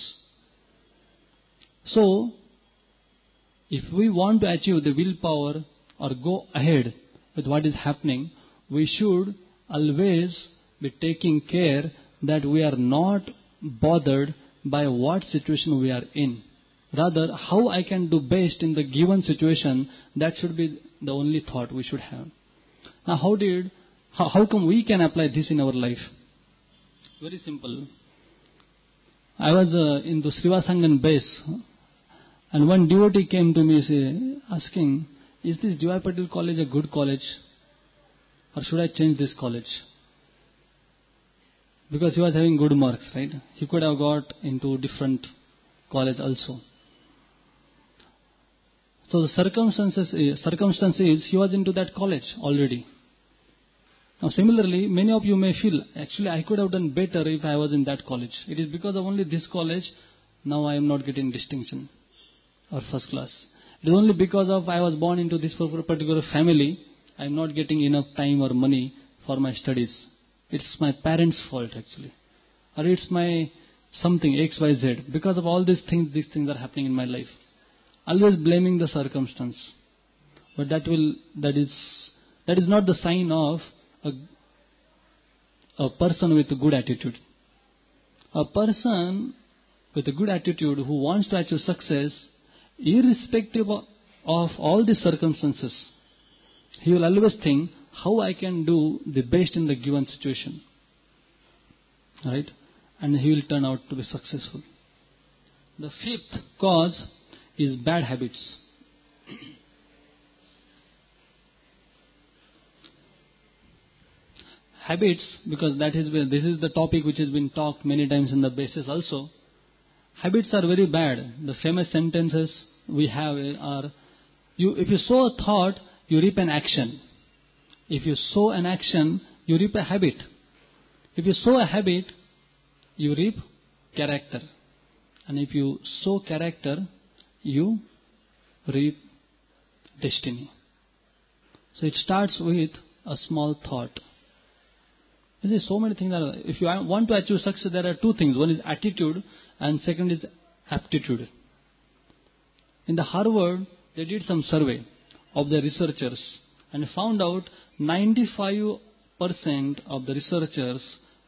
So, if we want to achieve the willpower or go ahead with what is happening, we should always be taking care that we are not bothered by what situation we are in. Rather, how I can do best in the given situation, that should be the only thought we should have. Now, how did, how, how come we can apply this in our life? Very simple. I was uh, in the Srivasangan base, and one devotee came to me say, asking, is this D Y Patil college a good college, or should I change this college? Because he was having good marks, right? He could have got into different college also. So the circumstances, circumstance is he was into that college already. Now similarly, many of you may feel, actually I could have done better if I was in that college. It is because of only this college, now I am not getting distinction or first class. It is only because of I was born into this particular family, I am not getting enough time or money for my studies. It's my parents' fault actually. Or it's my something, X, Y, Z. Because of all these things, these things are happening in my life. Always blaming the circumstance. But that will, that is, that is not the sign of a, a person with a good attitude. A person with a good attitude who wants to achieve success, irrespective of, of all the circumstances, he will always think how I can do the best in the given situation. Right? And he will turn out to be successful. The fifth cause is bad habits. Habits, because that is where, this is the topic which has been talked many times in the basis also. Habits are very bad. The famous sentences we have are, you, if you sow a thought, you reap an action. If you sow an action, you reap a habit. If you sow a habit, you reap character. And if you sow character, you reap destiny. So it starts with a small thought. You see, so many things are, if you want to achieve success, there are two things. One is attitude and second is aptitude. In the Harvard, they did some survey of the researchers and found out ninety-five percent of the researchers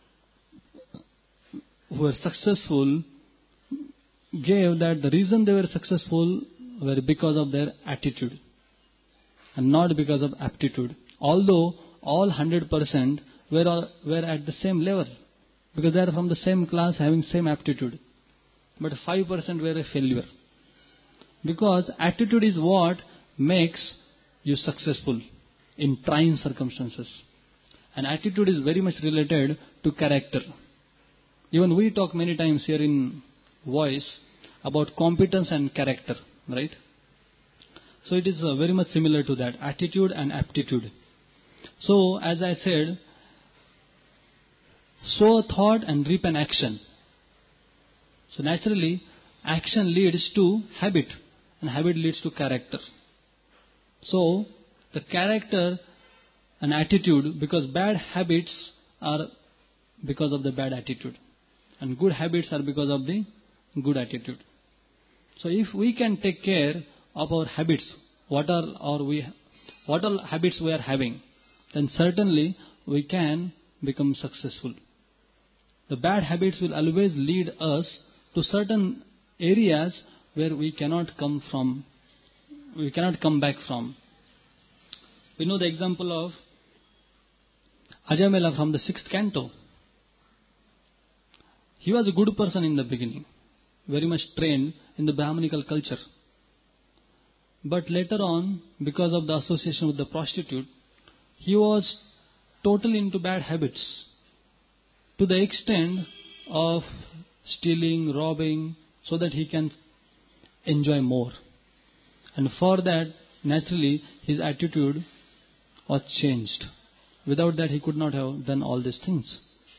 who were successful gave that the reason they were successful were because of their attitude and not because of aptitude. Although all one hundred percent were, were at the same level because they are from the same class having same aptitude. But five percent were a failure. Because attitude is what makes you successful in trying circumstances. And attitude is very much related to character. Even we talk many times here in Voice about competence and character, right? So it is uh, very much similar to that, attitude and aptitude. So as I said, sow a thought and reap an action. So naturally, action leads to habit and habit leads to character. So the character and attitude, because bad habits are because of the bad attitude and good habits are because of the good attitude. So if we can take care of our habits, what are or we what all habits we are having, then certainly we can become successful. The bad habits will always lead us to certain areas where we cannot come from, we cannot come back from. We know the example of Ajamela from the sixth canto. He was a good person in the beginning, very much trained in the Brahmanical culture. But later on, because of the association with the prostitute, he was totally into bad habits, to the extent of stealing, robbing, so that he can enjoy more. And for that, naturally, his attitude was changed. Without that, he could not have done all these things.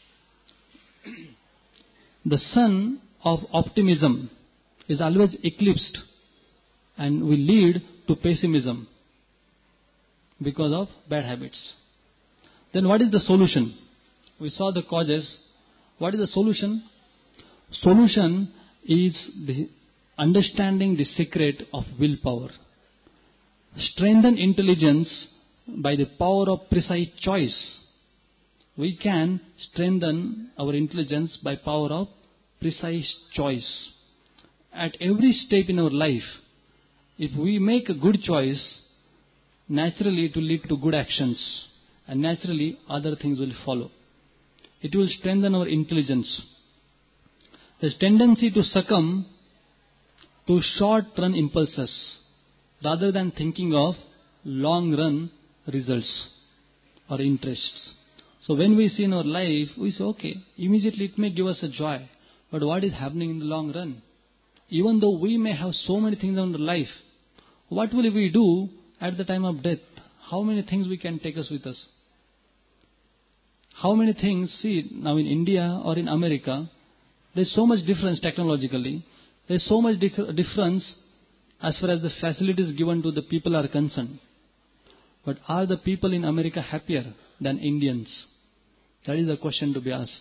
The sun of optimism is always eclipsed and will lead to pessimism because of bad habits. Then what is the solution? We saw the causes. What is the solution? Solution is the understanding the secret of willpower. Strengthen intelligence by the power of precise choice. We can strengthen our intelligence by power of precise choice. At every step in our life, if we make a good choice, naturally it will lead to good actions, and naturally other things will follow. It will strengthen our intelligence. There's tendency to succumb to short-run impulses rather than thinking of long-run results or interests. So when we see in our life, we say, okay, immediately it may give us a joy, but what is happening in the long run? Even though we may have so many things in our life, what will we do at the time of death? How many things we can take us with us? How many things, see, now in India or in America, there's so much difference technologically. There's so much dif- difference as far as the facilities given to the people are concerned. But are the people in America happier than Indians? That is the question to be asked.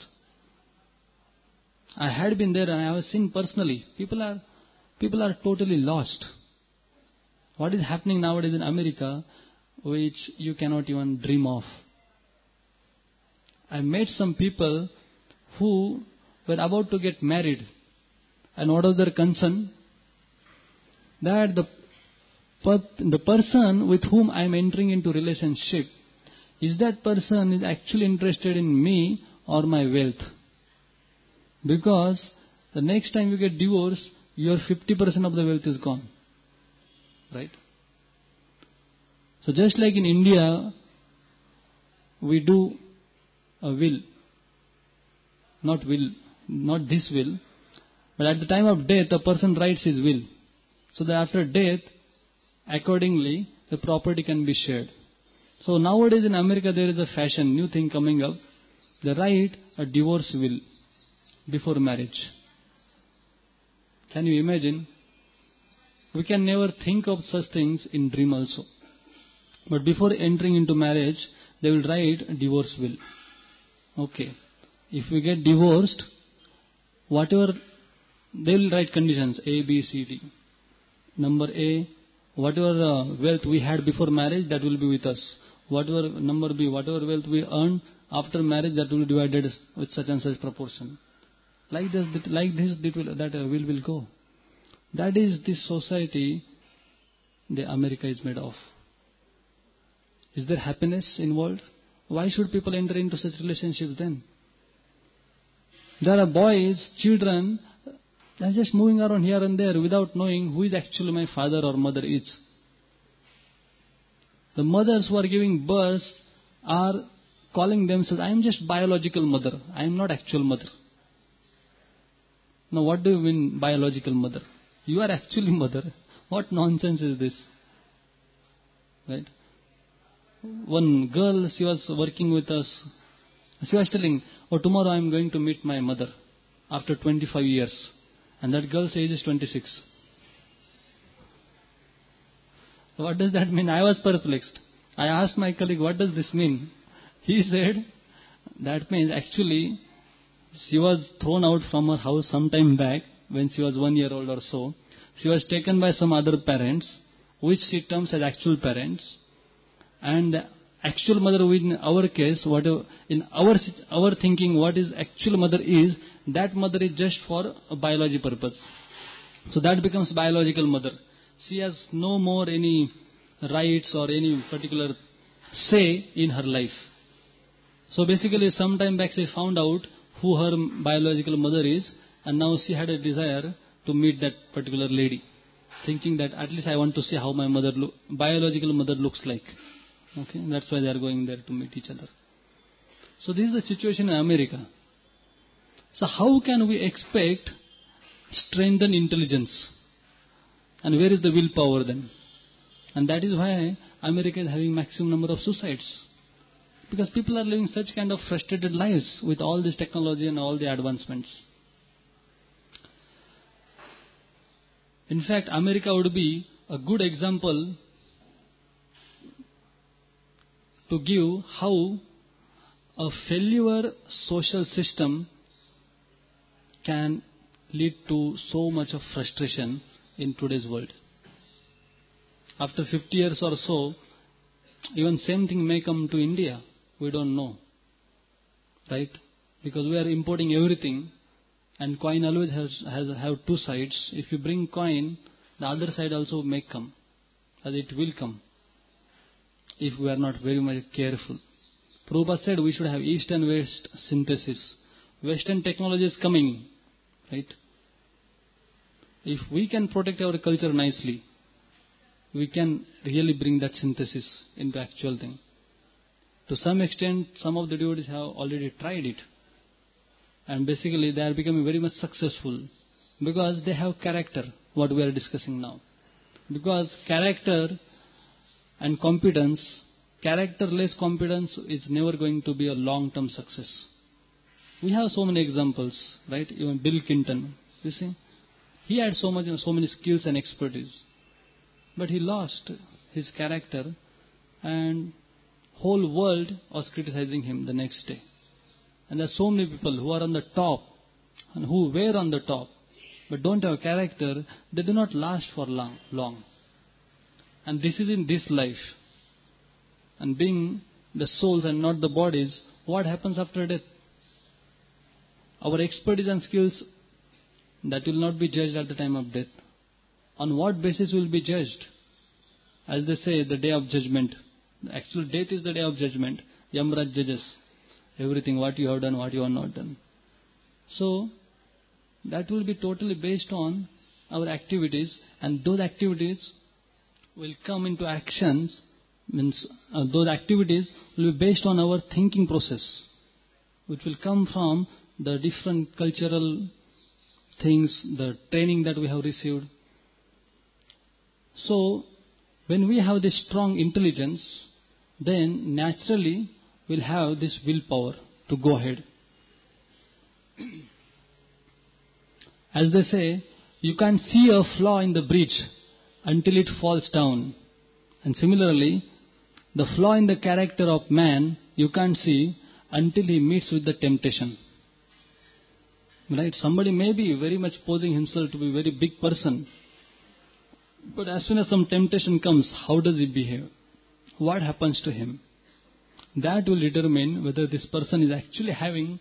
I had been there and I have seen personally, people are, people are totally lost. What is happening nowadays in America, which you cannot even dream of. I met some people who were about to get married, and what was their concern? That the per- the person with whom I am entering into relationship, is that person is actually interested in me or my wealth? Because the next time you get divorced, your fifty percent of the wealth is gone. Right? So just like in India, we do a will. Not will, not this will. But at the time of death, a person writes his will. So that after death, accordingly, the property can be shared. So nowadays in America, there is a fashion, new thing coming up. They write a divorce will before marriage. Can you imagine? We can never think of such things in dream also. But before entering into marriage, they will write a divorce will. Okay. If we get divorced, whatever, they will write conditions A, B, C, D. Number A, whatever uh, wealth we had before marriage, that will be with us. Whatever, number B, whatever wealth we earn after marriage, that will be divided with such and such proportion. Like this, like this, that will, that uh, will will go. That is this society the America is made of. Is there happiness involved? Why should people enter into such relationships then? There are boys, children, they are just moving around here and there without knowing who is actually my father or mother is. The mothers who are giving birth are calling themselves, I am just biological mother, I am not actual mother. Now what do you mean biological mother? You are actually mother. What nonsense is this? Right? One girl, she was working with us. She was telling, oh, tomorrow I am going to meet my mother after twenty-five years. And that girl's age is twenty-six. What does that mean? I was perplexed. I asked my colleague, what does this mean? He said, that means actually she was thrown out from her house some time back when she was one year old or so. She was taken by some other parents, which she terms as actual parents. And the actual mother, in our case, whatever, in our our thinking, what is actual mother is, that mother is just for a biology purpose. So that becomes biological mother. She has no more any rights or any particular say in her life. So basically, some time back she found out who her biological mother is, and now she had a desire to meet that particular lady, thinking that at least I want to see how my mother, lo- biological mother looks like. Okay, that's why they are going there to meet each other. So this is the situation in America. So how can we expect strengthened intelligence? And where is the willpower then? And that is why America is having maximum number of suicides. Because people are living such kind of frustrated lives with all this technology and all the advancements. In fact, America would be a good example to give how a failure social system can lead to so much of frustration in today's world. After fifty years or so, even same thing may come to India. We don't know. Right? Because we are importing everything, And coin always has, has have two sides. If you bring coin, the other side also may come, as it will come, if we are not very much careful. Prabhupada said we should have East and West synthesis. Western technology is coming, right? If we can protect our culture nicely, we can really bring that synthesis into actual thing. To some extent, some of the devotees have already tried it. And basically, they are becoming very much successful because they have character, what we are discussing now. Because character and competence, characterless competence is never going to be a long-term success. We have so many examples, right? Even Bill Clinton, you see, he had so much, so many skills and expertise, but he lost his character, and whole world was criticizing him the next day. And there are so many people who are on the top and who were on the top but don't have character. They do not last for long. long. And this is in this life. And being the souls and not the bodies, what happens after death? Our expertise and skills, that will not be judged at the time of death. On what basis will be judged? As they say, the day of judgment. The actual death is the day of judgment. Yamraj judges everything, what you have done, what you have not done. So, that will be totally based on our activities, and those activities will come into actions, means uh, those activities will be based on our thinking process, which will come from the different cultural things, the training that we have received. So, when we have this strong intelligence, then naturally we'll have this willpower to go ahead. As they say, you can't see a flaw in the bridge until it falls down. And similarly, the flaw in the character of man you can't see until he meets with the temptation. Right? Somebody may be very much posing himself to be a very big person, but as soon as some temptation comes, how does he behave? What happens to him? That will determine whether this person is actually having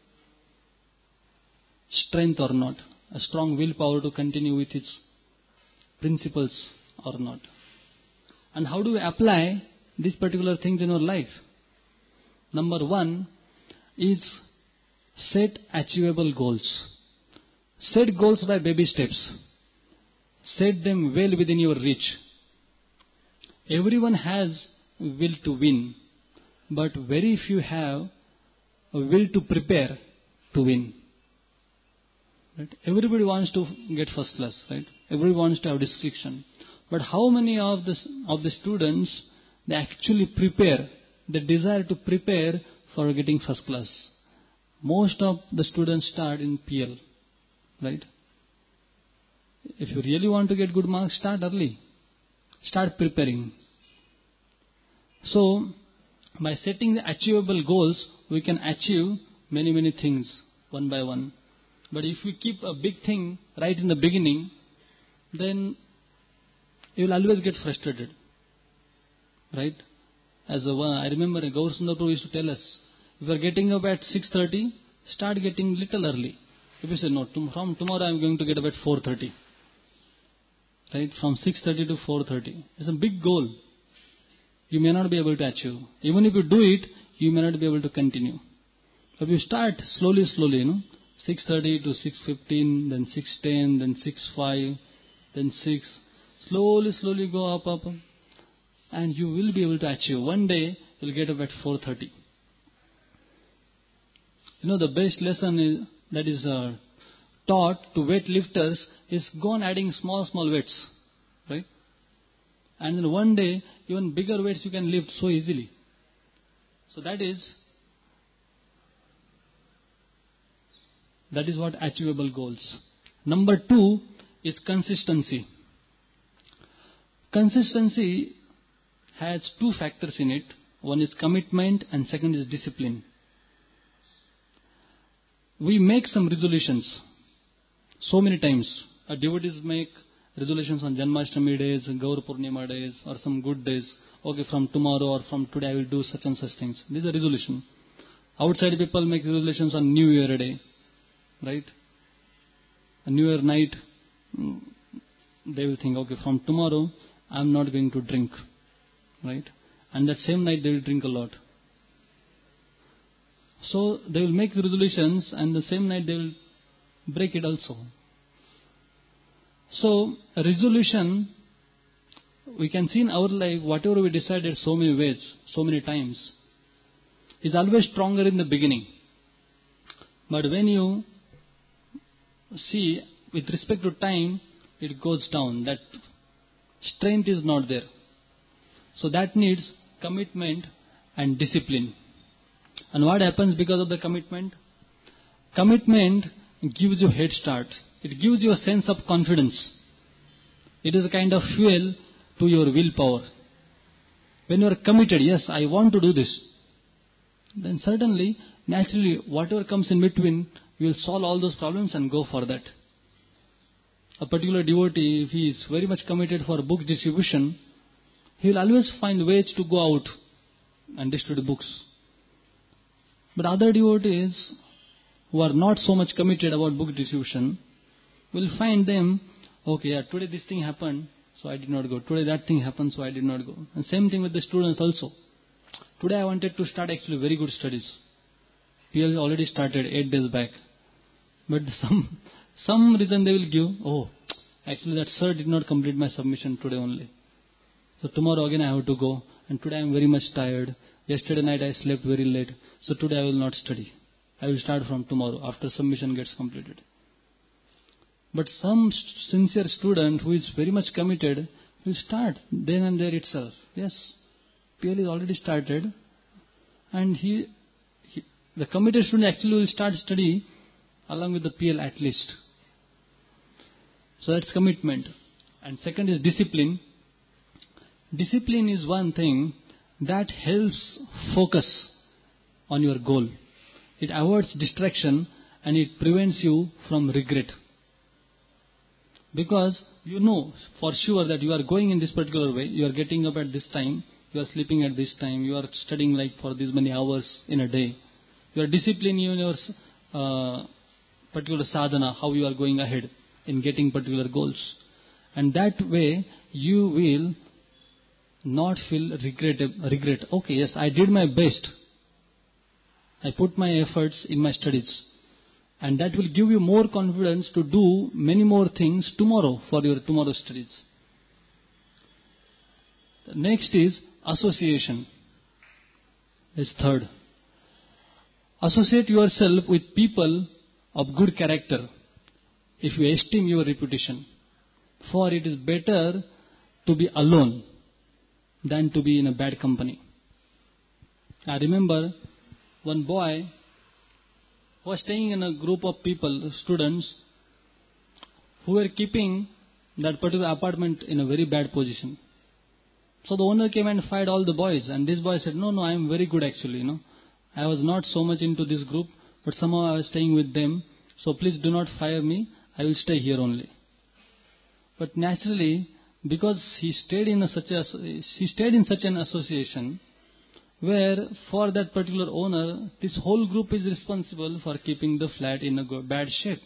strength or not, a strong willpower to continue with his principles or not. And how do we apply these particular things in our life? Number one is set achievable goals. Set goals by baby steps. Set them well within your reach. Everyone has will to win, but very few have a will to prepare to win. Right? Everybody wants to get first class, right? Everybody wants to have distinction. But how many of the, of the students, they actually prepare, they desire to prepare for getting first class? Most of the students start in P L, right? If you really want to get good marks, start early. Start preparing. So, by setting the achievable goals, we can achieve many, many things one by one. But if we keep a big thing right in the beginning, then you will always get frustrated. Right? As a, I remember Gaur Sundar Prabhu used to tell us, if you are getting up at six thirty, start getting little early. If you say, no, from tomorrow I am going to get up at four thirty. Right? From six thirty to four thirty. It's a big goal. You may not be able to achieve. Even if you do it, you may not be able to continue. If you start slowly, slowly, you know, six thirty to six fifteen, then six ten, then six five, then six. Slowly, slowly go up, up, up. And you will be able to achieve. One day, you'll get up at four thirty. You know, the best lesson is, that is uh, taught to weightlifters is go on adding small, small weights. Right? And then one day, even bigger weights you can lift so easily. So that is, that is what achievable goals. Number two is consistency. Consistency has two factors in it. One is commitment and second is discipline. We make some resolutions so many times. Our devotees make resolutions on Janmashtami days, Gaur Purnima days, or some good days. Okay, from tomorrow or from today I will do such and such things. This is a resolution. Outside people make resolutions on New Year Day, right? a New Year night, they will think, okay, from tomorrow I am not going to drink, right? And that same night they will drink a lot. So they will make resolutions, and the same night they will break it also. So a resolution, we can see in our life, whatever we decided so many ways, so many times, is always stronger in the beginning. But when you see, with respect to time, it goes down. That strength is not there. So that needs commitment and discipline. And what happens because of the commitment? Commitment gives you head start. It gives you a sense of confidence. It is a kind of fuel to your willpower. When you are committed, yes, I want to do this, then certainly, naturally, whatever comes in between, you will solve all those problems and go for that. A particular devotee, if he is very much committed for book distribution, he will always find ways to go out and distribute books. But other devotees who are not so much committed about book distribution will find them, okay, yeah, today this thing happened, so I did not go. Today that thing happened, so I did not go. And same thing with the students also. Today I wanted to start actually very good studies. P L already started eight days back. But some some reason they will give, oh, actually that sir did not complete my submission today only. So tomorrow again I have to go. And today I am very much tired. Yesterday night I slept very late. So today I will not study. I will start from tomorrow after submission gets completed. But some sincere student who is very much committed will start then and there itself. Yes, P L is already started, and he, he the committed student actually will start study along with the P L at least. So that's commitment. And second is discipline. Discipline is one thing that helps focus on your goal. It avoids distraction and it prevents you from regret. Because you know for sure that you are going in this particular way, you are getting up at this time, you are sleeping at this time, you are studying like for these many hours in a day. You are disciplining in your uh, particular sadhana, how you are going ahead in getting particular goals. And that way you will not feel regret. regret. Okay, yes, I did my best. I put my efforts in my studies. And that will give you more confidence to do many more things tomorrow for your tomorrow studies. The next is association. Is third. Associate yourself with people of good character if you esteem your reputation. For it is better to be alone than to be in a bad company. I remember one boy was staying in a group of people, students, who were keeping that particular apartment in a very bad position. So the owner came and fired all the boys, and this boy said, no, no, I am very good actually, you know. I was not so much into this group, but somehow I was staying with them, so please do not fire me, I will stay here only. But naturally, because he stayed in a such a, he stayed in such an association, where for that particular owner, this whole group is responsible for keeping the flat in a bad shape.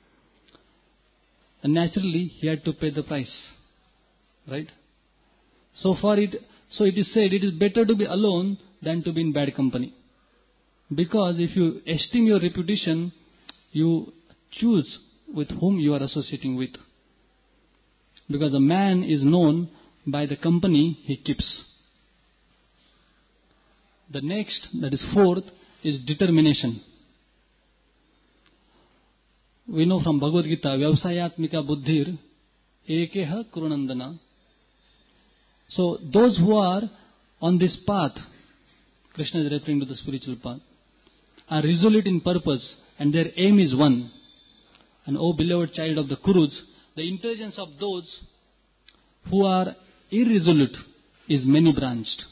And naturally, he had to pay the price. Right? So for it, so it is said, it is better to be alone than to be in bad company. Because if you esteem your reputation, you choose with whom you are associating with. Because a man is known by the company he keeps. The next, that is fourth, is determination. We know from Bhagavad Gita, Vyavasayatmika buddhir ekeha kurunandana. So those who are on this path, Krishna is referring to the spiritual path, are resolute in purpose and their aim is one. And O beloved child of the Kurus, the intelligence of those who are irresolute is many branched.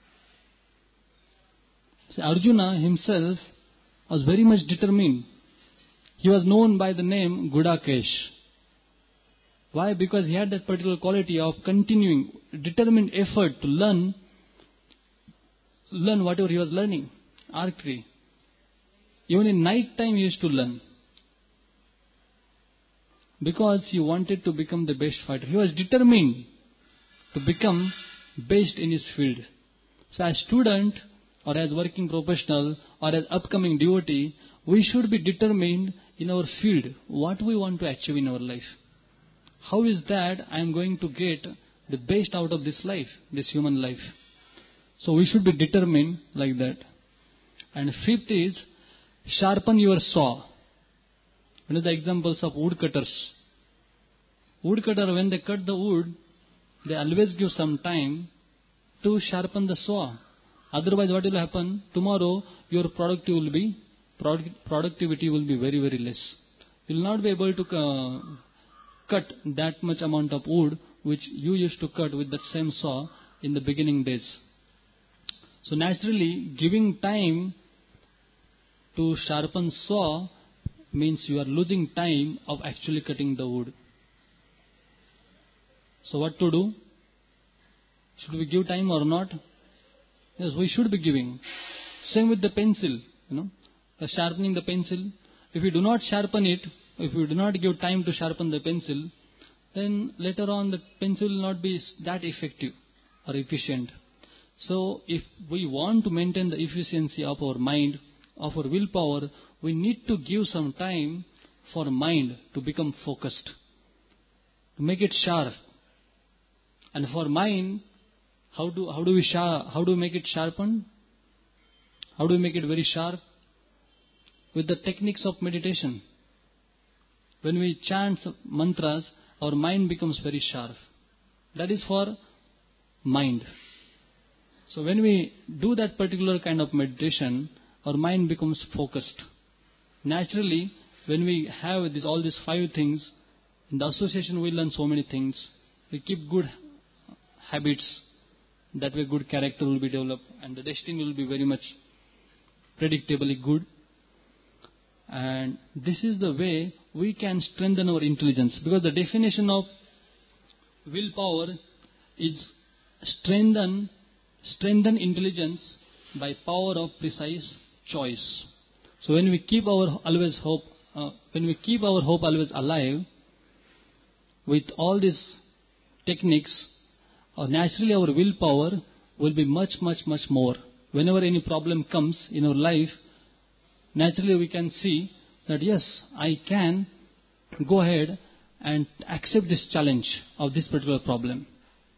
See, Arjuna himself was very much determined. He was known by the name Gudakesh. Why? Because he had that particular quality of continuing, determined effort to learn, learn whatever he was learning. Archery. Even in night time he used to learn. because he wanted to become the best fighter. He was determined to become best in his field. So as student or as working professional or as upcoming devotee, we should be determined in our field what we want to achieve in our life. How is that I am going to get the best out of this life, this human life? So we should be determined like that. And fifth is, sharpen your saw. One of the examples of woodcutters. Woodcutter, when they cut the wood, they always give some time to sharpen the saw. Otherwise, what will happen? Tomorrow, your productivity will be productivity will be very, very less. You will not be able to uh, cut that much amount of wood which you used to cut with that same saw in the beginning days. So naturally, giving time to sharpen saw means you are losing time of actually cutting the wood. So what to do? Should we give time or not? Yes, we should be giving. Same with the pencil, you know, the sharpening the pencil. If you do not sharpen it, if you do not give time to sharpen the pencil, then later on the pencil will not be that effective or efficient. So if we want to maintain the efficiency of our mind, of our willpower, we need to give some time for mind to become focused, to make it sharp. And for mind, how do how do we sharp, how do we make it sharpened? How do we make it very sharp? With the techniques of meditation. When we chant mantras, our mind becomes very sharp. That is for mind. So when we do that particular kind of meditation, our mind becomes focused. Naturally, when we have this, all these five things, in the association we learn so many things. We keep good habits. That way good character will be developed and the destiny will be very much predictably good. And this is the way we can strengthen our intelligence. Because the definition of willpower is strengthen, strengthen intelligence by power of precise choice. So when we keep our always hope, uh, when we keep our hope always alive, with all these techniques, uh, naturally our willpower will be much, much, much more. Whenever any problem comes in our life, naturally we can see that yes, I can go ahead and accept this challenge of this particular problem.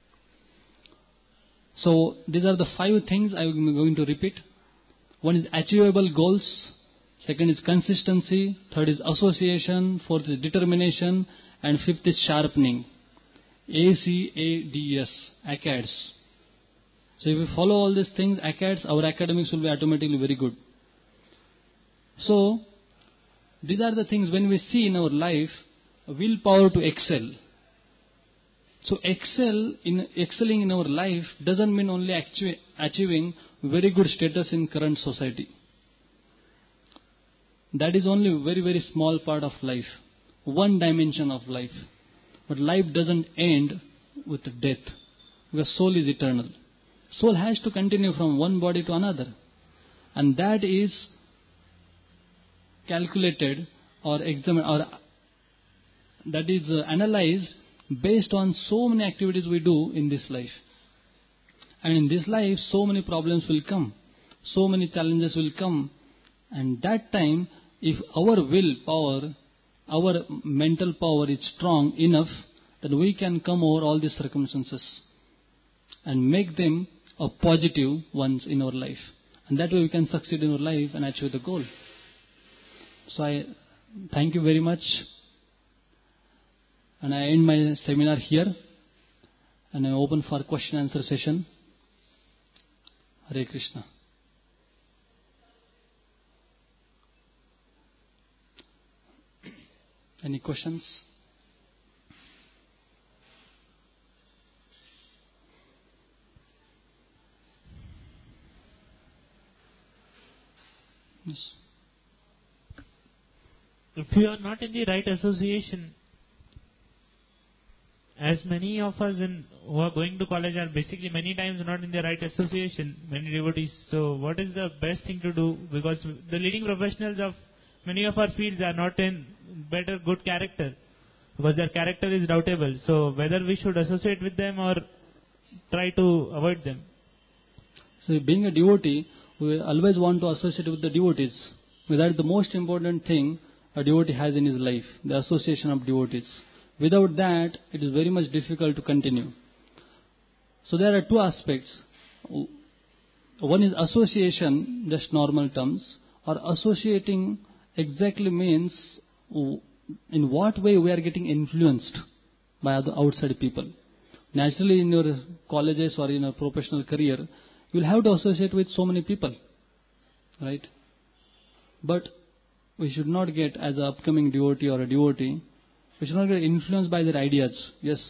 So these are the five things I am going to repeat. One is achievable goals. Second is consistency. Third is association. Fourth is determination. And fifth is sharpening. A C A D S. A C A D S. So if we follow all these things, A C A D S, our academics will be automatically very good. So these are the things when we see in our life, willpower to excel. So excel in excelling in our life doesn't mean only actu- achieving very good status in current society. That is only a very, very small part of life. One dimension of life. But life doesn't end with death. Because soul is eternal. Soul has to continue from one body to another. And that is calculated or examined or that is uh, analyzed based on so many activities we do in this life. And in this life, so many problems will come. So many challenges will come. And that time, if our willpower, our mental power is strong enough, then we can come over all these circumstances and make them a positive ones in our life. And that way we can succeed in our life and achieve the goal. So I thank you very much. And I end my seminar here. And I open for question answer session. Hare Krishna. Any questions? Yes. If you are not in the right association, as many of us in, who are going to college are basically many times not in the right association, many devotees. So what is the best thing to do? Because the leading professionals of many of our fields are not in better, good character. because their character is doubtable. So whether we should associate with them or try to avoid them. So being a devotee, we always want to associate with the devotees. That is the most important thing a devotee has in his life, the association of devotees. Without that, it is very much difficult to continue. So there are two aspects. One is association, just normal terms, or associating exactly means in what way we are getting influenced by other outside people. Naturally, in your colleges or in a professional career, you will have to associate with so many people, right? But we should not get, as an upcoming devotee or a devotee, we should not get influenced by their ideas. Yes,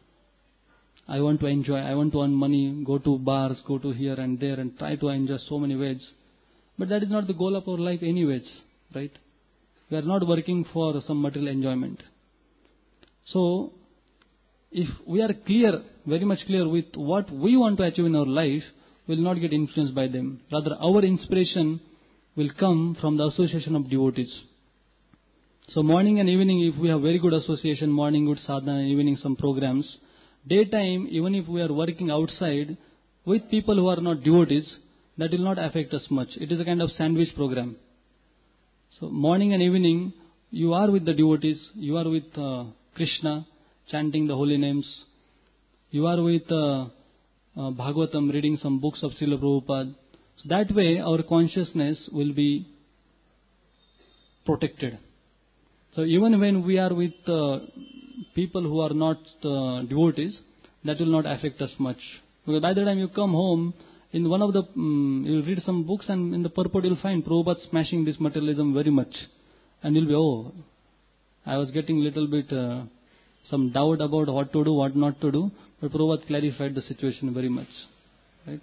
I want to enjoy, I want to earn money, go to bars, go to here and there and try to enjoy so many ways. But that is not the goal of our life anyways, right? We are not working for some material enjoyment. So, if we are clear, very much clear with what we want to achieve in our life, we will not get influenced by them. Rather, our inspiration will come from the association of devotees. So morning and evening, if we have very good association, morning good sadhana, evening some programs, daytime, even if we are working outside with people who are not devotees, that will not affect us much. It is a kind of sandwich program. So morning and evening, you are with the devotees, you are with uh, Krishna, chanting the holy names, you are with uh, uh, Bhagavatam, reading some books of Srila Prabhupada. So that way, our consciousness will be protected. So even when we are with uh, people who are not uh, devotees, that will not affect us much. Because by the time you come home, in one of the, um, you read some books and in the purport you will find Prabhupada smashing this materialism very much. And you'll be, oh, I was getting little bit uh, some doubt about what to do, what not to do. But Prabhupada clarified the situation very much. Right?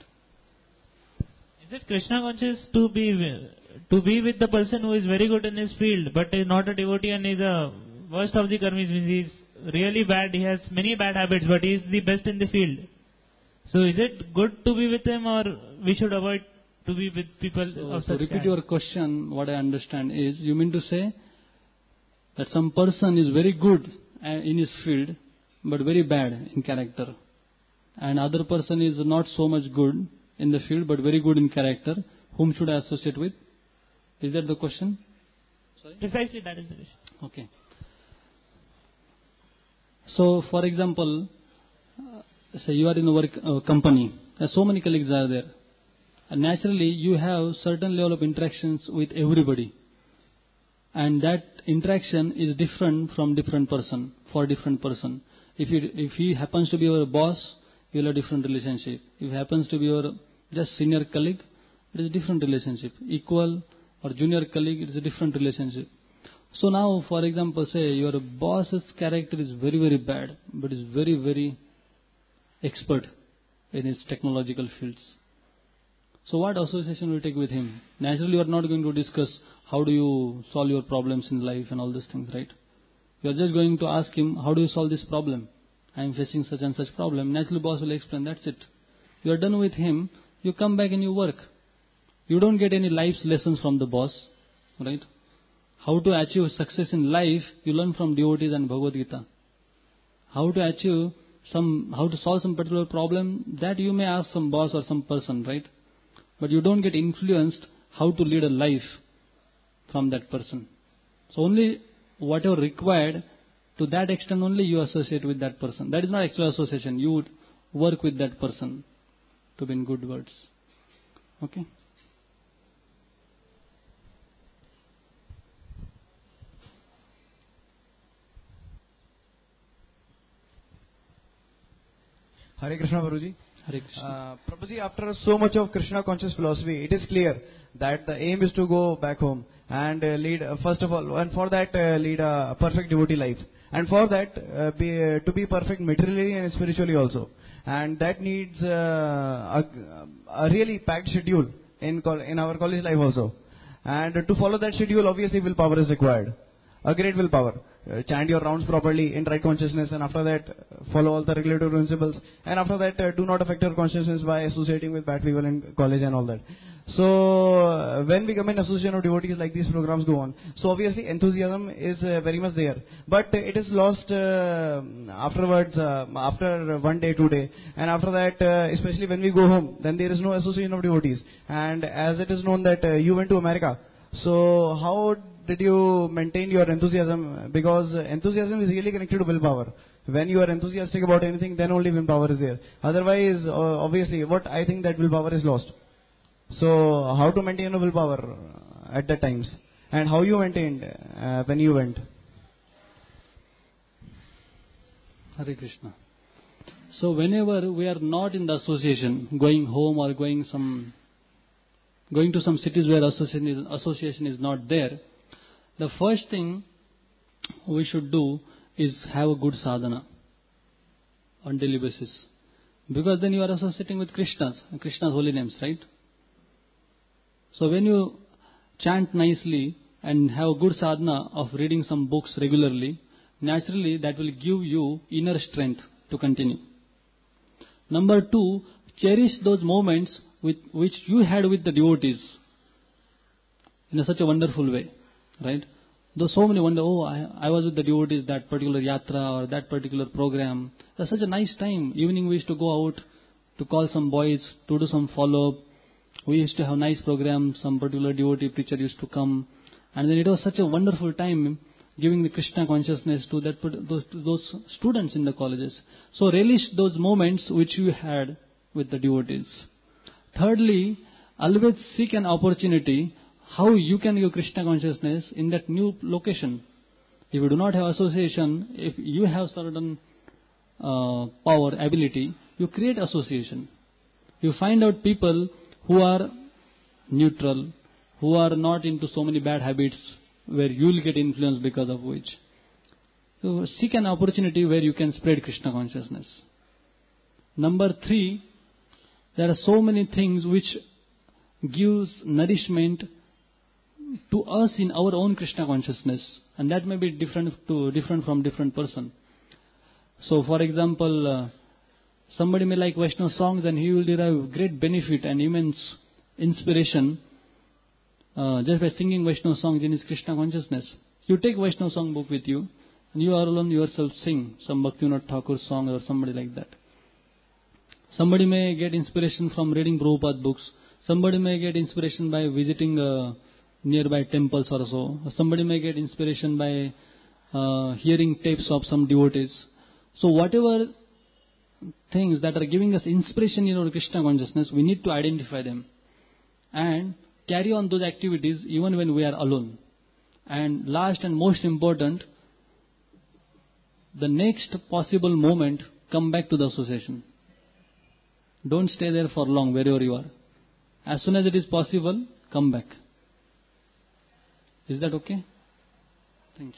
Is it Krishna conscious to be to be with the person who is very good in his field, but is not a devotee and is a worst of the karmis, means he is really bad, he has many bad habits, but he is the best in the field. So is it good to be with him, or we should avoid to be with people so, of so such repeat kind? your question. What I understand is, you mean to say that some person is very good in his field, but very bad in character, and other person is not so much good in the field, but very good in character. Whom should I associate with? Is that the question? Sorry? Precisely, that is the question. Okay. So, for example, uh, say you are in a work uh, company, and so many colleagues are there, and naturally you have certain level of interactions with everybody, and that interaction is different from different person, for different person. If it, if he happens to be your boss, you will have a different relationship. If he happens to be your just senior colleague, it is a different relationship. Equal or junior colleague, it is a different relationship. So now, for example, say your boss's character is very, very bad, but is very, very expert in his technological fields. So what association will you take with him? Naturally, you are not going to discuss how do you solve your problems in life and all these things, right? You are just going to ask him, how do you solve this problem? I am facing such and such problem. Naturally, boss will explain, that's it. You are done with him, you come back and you work. You don't get any life's lessons from the boss, right? How to achieve success in life, you learn from devotees and Bhagavad Gita. How to achieve some, how to solve some particular problem, that you may ask some boss or some person, right? But you don't get influenced how to lead a life from that person. So only whatever required, to that extent only you associate with that person. That is not actual association. You would work with that person to be in good words. Okay? Hare Krishna, Guruji. Hare Krishna. Uh, Prabhuji, after so much of Krishna conscious philosophy, it is clear that the aim is to go back home and uh, lead, uh, first of all, and for that uh, lead a perfect devotee life. And for that, uh, be, uh, to be perfect materially and spiritually also. And that needs uh, a, a really packed schedule in, in our college life also. And to follow that schedule, obviously willpower is required. A great willpower. uh, chant your rounds properly in right consciousness, and after that uh, follow all the regulatory principles, and after that uh, do not affect your consciousness by associating with bad people in college and all that. So uh, when we come in association of devotees, like these programs go on, so obviously enthusiasm is uh, very much there, but uh, it is lost uh, afterwards, uh, after one day, two day, and after that, uh, especially when we go home, then there is no association of devotees. And as it is known that uh, you went to America, so how did you maintain your enthusiasm? Because enthusiasm is really connected to willpower. When you are enthusiastic about anything, then only willpower is there. Otherwise, uh, obviously, what I think that willpower is lost. So how to maintain a willpower at that times, and how you maintained uh, when you went? Hare Krishna. So whenever we are not in the association, going home or going some, going to some cities where association is, association is not there, the first thing we should do is have a good sadhana on daily basis, because then you are associating with Krishna's, Krishna's holy names, right? So when you chant nicely and have a good sadhana of reading some books regularly, naturally that will give you inner strength to continue. Number two, cherish those moments with which you had with the devotees in a such a wonderful way, right? Though so many wonder, oh, I, I was with the devotees that particular yatra or that particular program. That's such a nice time. Evening we used to go out to call some boys to do some follow-up. We used to have nice programs. Some particular devotee preacher used to come, and then it was such a wonderful time giving the Krishna consciousness to that those to those students in the colleges. So relish those moments which you had with the devotees. Thirdly, always seek an opportunity how you can give Krishna consciousness in that new location. If you do not have association, if you have certain uh, power, ability, you create association. You find out people who are neutral, who are not into so many bad habits, where you will get influenced because of which. So seek an opportunity where you can spread Krishna consciousness. Number three, there are so many things which gives nourishment to us in our own Krishna consciousness, and that may be different to different from different person. So, for example, uh, somebody may like Vaishnava songs, and he will derive great benefit and immense inspiration uh, just by singing Vaishnava songs in his Krishna consciousness. You take Vaishnava song book with you, and you are alone yourself sing some Bhaktivinoda Thakur song or somebody like that. Somebody may get inspiration from reading Prabhupada books. Somebody may get inspiration by visiting uh, nearby temples or so. Or somebody may get inspiration by uh, hearing tapes of some devotees. So whatever things that are giving us inspiration in our Krishna consciousness, we need to identify them and carry on those activities even when we are alone. And last and most important, the next possible moment, come back to the association. Don't stay there for long wherever you are. As soon as it is possible, come back. Is that okay? Thank you.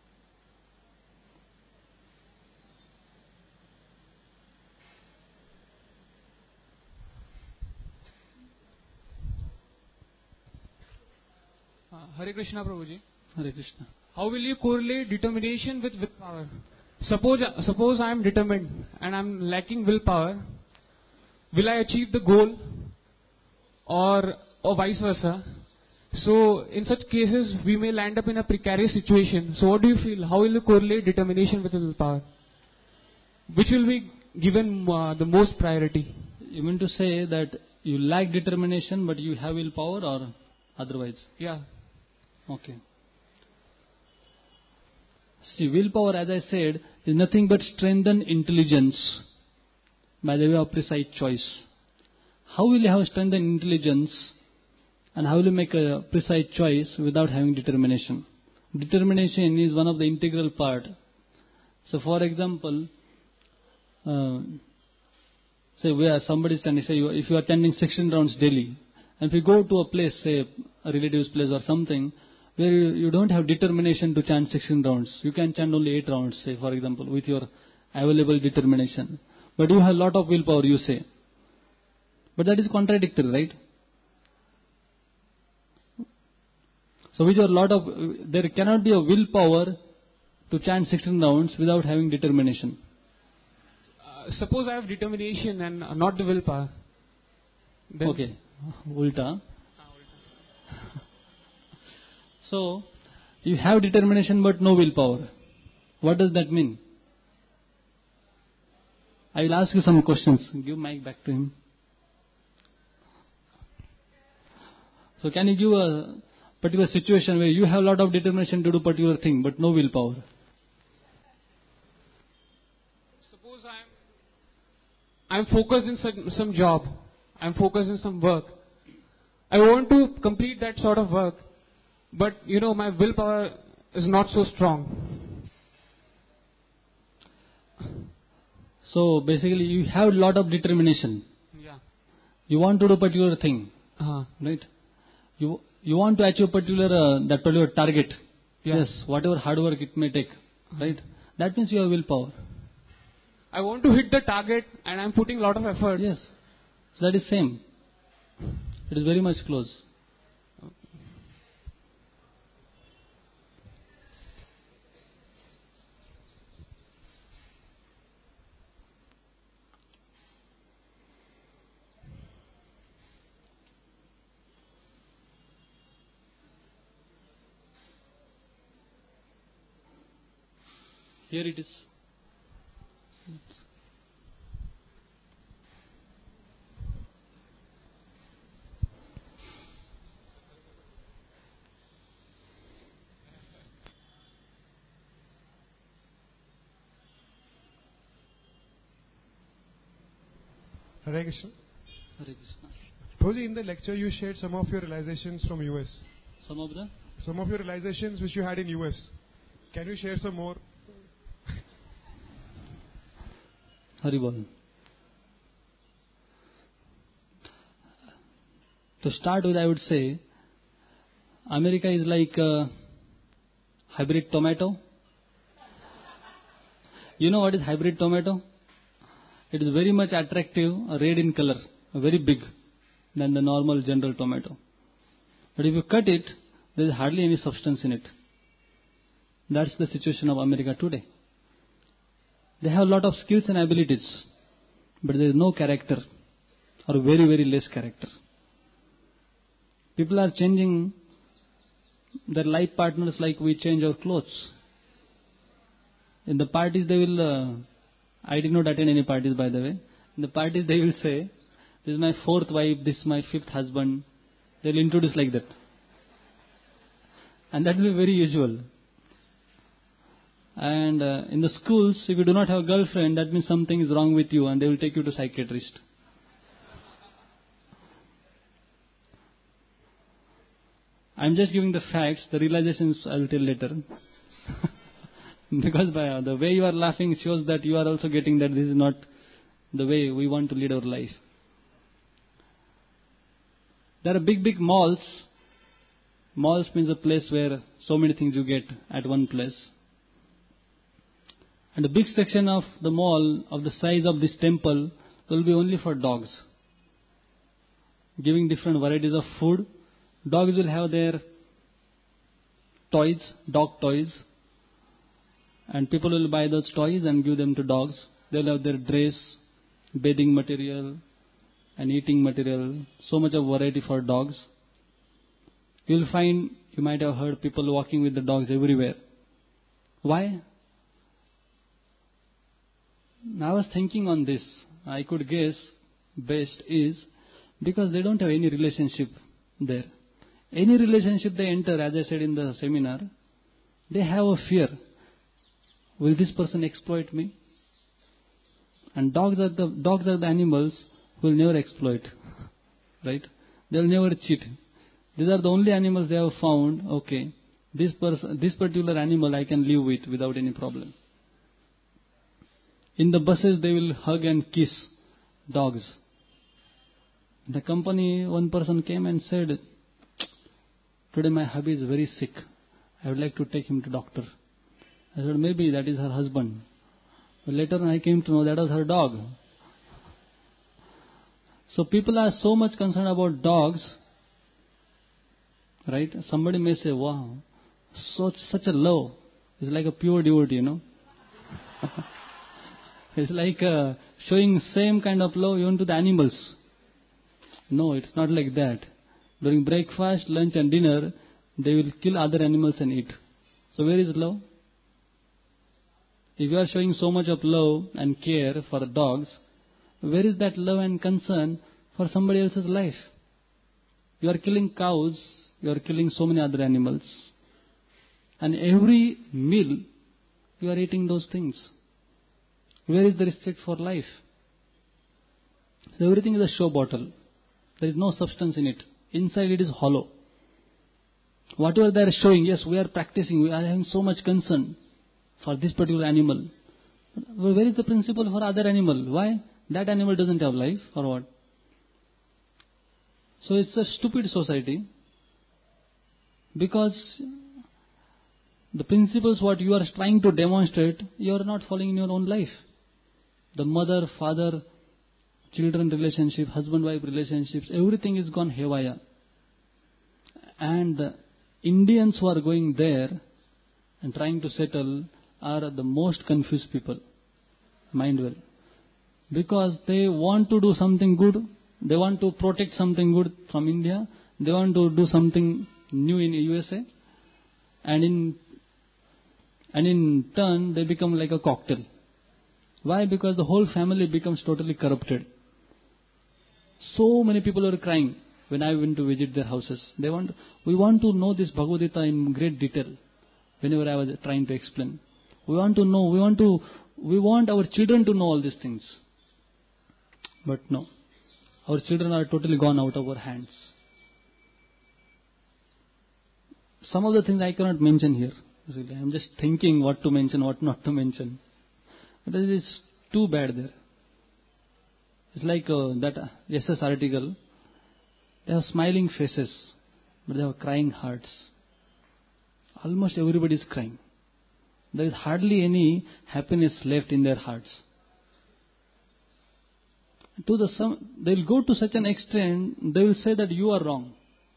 Uh, Hare Krishna, Prabhuji. Hare Krishna. How will you correlate determination with willpower? Suppose, suppose I am determined and I am lacking willpower. Will I achieve the goal, or or vice versa? So, in such cases, we may land up in a precarious situation. So, what do you feel? How will you correlate determination with willpower? Which will be given uh, the most priority? You mean to say that you lack determination but you have willpower, or otherwise? Yeah. Okay. See, willpower, as I said, is nothing but strengthened intelligence by the way of precise choice. How will you have strengthened intelligence and how will you make a precise choice without having determination? Determination is one of the integral part. So, for example, uh, say we are somebody standing, say you, if you are chanting sixteen rounds daily, and if you go to a place, say a relative's place or something, where you, you don't have determination to chant sixteen rounds, you can chant only eight rounds, say for example, with your available determination. But you have a lot of willpower, you say. But that is contradictory, right? So with your lot of, there cannot be a willpower to chant sixteen rounds without having determination? Uh, suppose I have determination and uh, not the willpower. Then Okay, ulta. So, you have determination but no willpower. What does that mean? I will ask you some questions. Give mic back to him. So can you give a particular situation where you have a lot of determination to do particular thing but no willpower? Suppose I'm I'm focused in some, some job. I'm focused in some work. I want to complete that sort of work, but you know my willpower is not so strong. So basically you have a lot of determination. Yeah. You want to do particular thing, Uh-huh. right? You you want to achieve particular uh, that particular target. Yeah. Yes, whatever hard work it may take, right? That means you have willpower. I want to hit the target and I'm putting a lot of effort. Yes. So that is same. It is very much close. Here it is. Hare Krishna. Hare Krishna. Prabhuji, in the lecture you shared some of your realizations from U S. Some of the Some of your realizations which you had in U S. Can you share some more? Haribol. To start with, I would say, America is like a hybrid tomato. You know what is hybrid tomato? It is very much attractive, red in color, very big than the normal general tomato. But if you cut it, there is hardly any substance in it. That's the situation of America today. They have a lot of skills and abilities, but there is no character, or very, very less character. People are changing their life partners like we change our clothes. In the parties they will, uh, I did not attend any parties by the way. In the parties they will say, this is my fourth wife, this is my fifth husband. They will introduce like that. And that will be very usual. And uh, in the schools, if you do not have a girlfriend, that means something is wrong with you and they will take you to psychiatrist. I am just giving the facts, the realizations I will tell later. Because by, uh, the way you are laughing shows that you are also getting that this is not the way we want to lead our life. There are big, big malls. Malls means a place where so many things you get at one place. And a big section of the mall, of the size of this temple, will be only for dogs. Giving different varieties of food. Dogs will have their toys, dog toys. And people will buy those toys and give them to dogs. They will have their dress, bathing material, and eating material. So much of variety for dogs. You will find, you might have heard people walking with the dogs everywhere. Why? I was thinking on this. I could guess best is because they don't have any relationship there. Any relationship they enter, as I said in the seminar, they have a fear. Will this person exploit me? And dogs are the dogs are the animals who will never exploit, right? They will never cheat. These are the only animals they have found. Okay, this person, this particular animal I can live with without any problem. In the buses, they will hug and kiss dogs. In the company, one person came and said, "Today my hubby is very sick. I would like to take him to doctor." I said, "Maybe that is her husband." But later on I came to know that was her dog. So people are so much concerned about dogs, right? Somebody may say, "Wow, such such a love It's like a pure devotee, you know. It's like uh, showing same kind of love even to the animals. No, it's not like that. During breakfast, lunch and dinner, they will kill other animals and eat. So where is love? If you are showing so much of love and care for dogs, where is that love and concern for somebody else's life? You are killing cows, you are killing so many other animals. And every meal, you are eating those things. Where is the respect for life? So everything is a show bottle. There is no substance in it. Inside it is hollow. Whatever they are showing, yes, we are practicing, we are having so much concern for this particular animal. But where is the principle for other animal? Why? That animal doesn't have life or what? So it's a stupid society because the principles what you are trying to demonstrate, you are not following in your own life. The mother, father, children relationship, husband-wife relationships, everything is gone haywire. And the Indians who are going there and trying to settle are the most confused people. Mind well. Because they want to do something good, they want to protect something good from India, they want to do something new in U S A, and in and in turn they become like a cocktail. Why? Because the whole family becomes totally corrupted. So many people are crying when I went to visit their houses. They want, we want to know this Bhagavad Gita in great detail. Whenever I was trying to explain, we want to know, we want to, we want our children to know all these things. But no, our children are totally gone out of our hands. Some of the things I cannot mention here. I am just thinking what to mention, what not to mention. But it is too bad there. It's like uh, that S S article. They have smiling faces, but they have crying hearts. Almost everybody is crying. There is hardly any happiness left in their hearts. To the some, they will go to such an extent, they will say that you are wrong.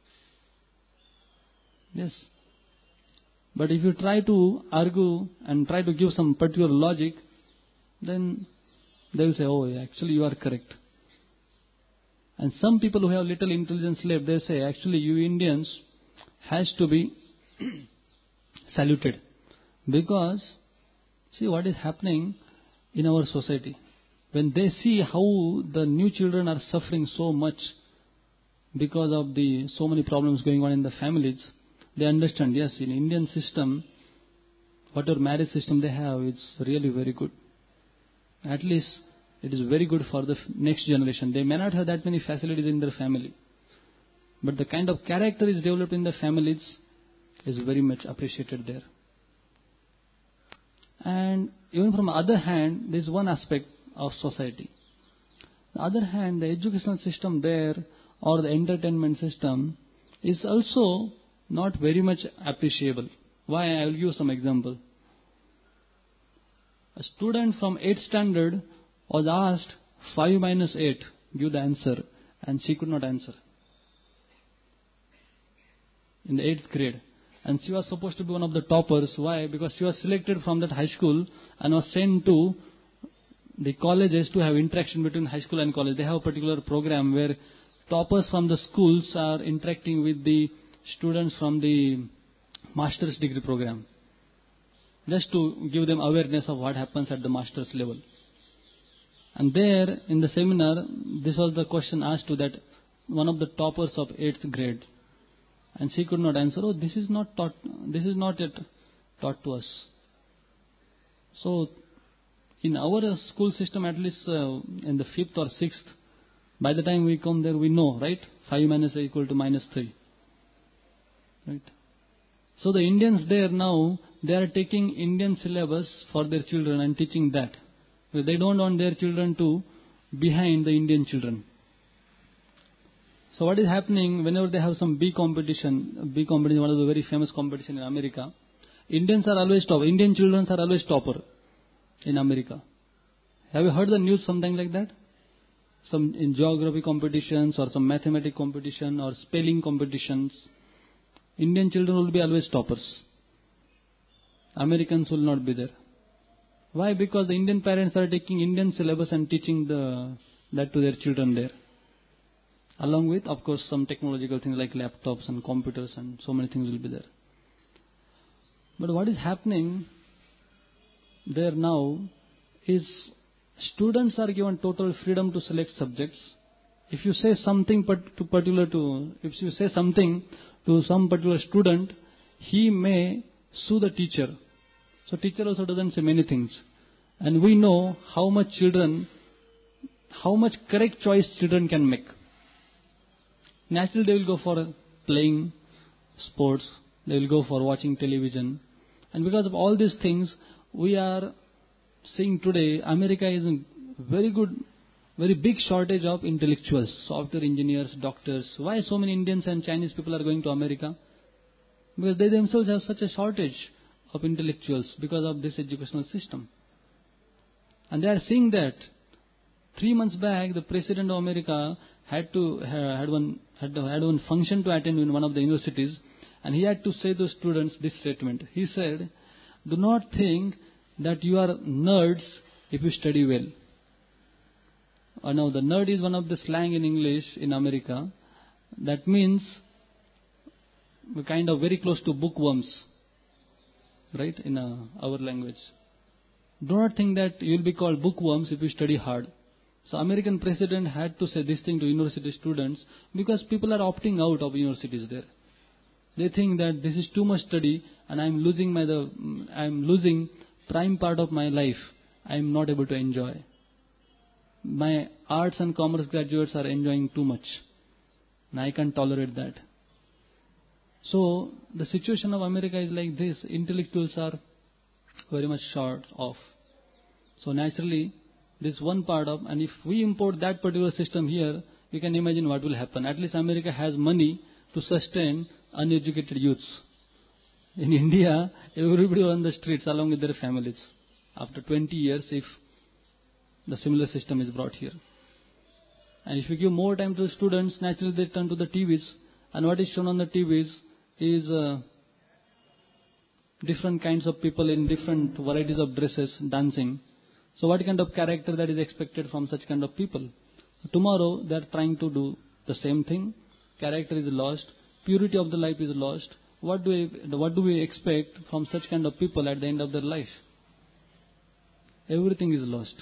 Yes. But if you try to argue and try to give some particular logic, then they will say, oh, actually you are correct. And some people who have little intelligence left, they say, actually you Indians has to be saluted. Because, see what is happening in our society. When they see how the new children are suffering so much because of the so many problems going on in the families, they understand, yes, in Indian system, whatever marriage system they have, it's really very good. At least it is very good for the next generation. They may not have that many facilities in their family, but the kind of character is developed in the families is very much appreciated there. And even from the other hand, there is one aspect of society. On the other hand, the educational system there or the entertainment system is also not very much appreciable. Why? I will give you some example. A student from eighth standard was asked five minus eight, give the answer, and she could not answer. In the eighth grade. And she was supposed to be one of the toppers. Why? Because she was selected from that high school and was sent to the colleges to have interaction between high school and college. They have a particular program where toppers from the schools are interacting with the students from the master's degree program. Just to give them awareness of what happens at the master's level. And there, in the seminar, this was the question asked to that one of the toppers of eighth grade. And she could not answer, oh, this is not taught, this is not yet taught to us. So, in our school system, at least uh, in the fifth or sixth, by the time we come there, we know, right? five minus eight equal to minus three. Right? So the Indians there now, they are taking Indian syllabus for their children and teaching that. They don't want their children to behind the Indian children. So what is happening whenever they have some big competition, big competition, one of the very famous competition in America, Indians are always top. Indian children are always topper in America. Have you heard the news something like that? Some in geography competitions or some mathematics competition or spelling competitions, Indian children will be always toppers. Americans will not be there. Why? Because the Indian parents are taking Indian syllabus and teaching the, that to their children there. Along with, of course, some technological things like laptops and computers and so many things will be there. But what is happening there now is students are given total freedom to select subjects. If you say something to particular to, if you say something to some particular student, he may sue the teacher. So teacher also doesn't say many things. And we know how much children, how much correct choice children can make. Naturally they will go for playing sports, they will go for watching television. And because of all these things, we are seeing today America is a very good, very big shortage of intellectuals, software engineers, doctors. Why so many Indians and Chinese people are going to America? Because they themselves have such a shortage of intellectuals because of this educational system. And they are seeing that. Three months back, the President of America had to had one had, had one function to attend in one of the universities, and he had to say to students this statement. He said, "Do not think that you are nerds if you study well." Uh, now, the nerd is one of the slang in English in America. That means we're kind of very close to bookworms, right, in uh, our language. Do not think that you will be called bookworms if you study hard. So American president had to say this thing to university students because people are opting out of universities there. They think that this is too much study and I am losing my the I am losing prime part of my life. I am not able to enjoy. My arts and commerce graduates are enjoying too much, and I can't tolerate that. So the situation of America is like this: intellectuals are very much short of. So naturally, this one part of, and if we import that particular system here, you can imagine what will happen. At least America has money to sustain uneducated youths. In India, everybody on the streets along with their families. After twenty years, if the similar system is brought here. And if you give more time to the students, naturally they turn to the T Vs. And what is shown on the T Vs is uh, different kinds of people in different varieties of dresses dancing. So what kind of character that is expected from such kind of people? Tomorrow they are trying to do the same thing. Character is lost. Purity of the life is lost. What do we, what do we expect from such kind of people at the end of their life? Everything is lost.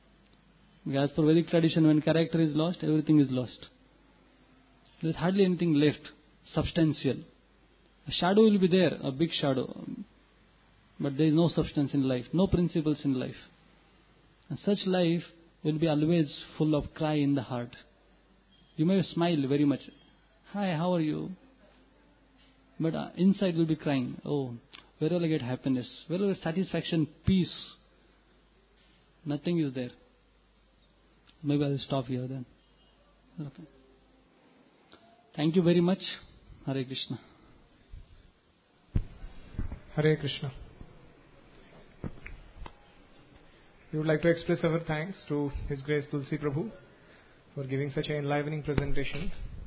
As per Vedic tradition, when character is lost, everything is lost. There is hardly anything left, substantial. A shadow will be there, a big shadow. But there is no substance in life, no principles in life. And such life will be always full of cry in the heart. You may smile very much. Hi, how are you? But uh, inside will be crying. Oh, where will I get happiness? Where will I get satisfaction, peace? Nothing is there. Maybe I will stop here then. Okay. Thank you very much. Hare Krishna. Hare Krishna. We would like to express our thanks to His Grace Tulsi Prabhu for giving such an enlivening presentation.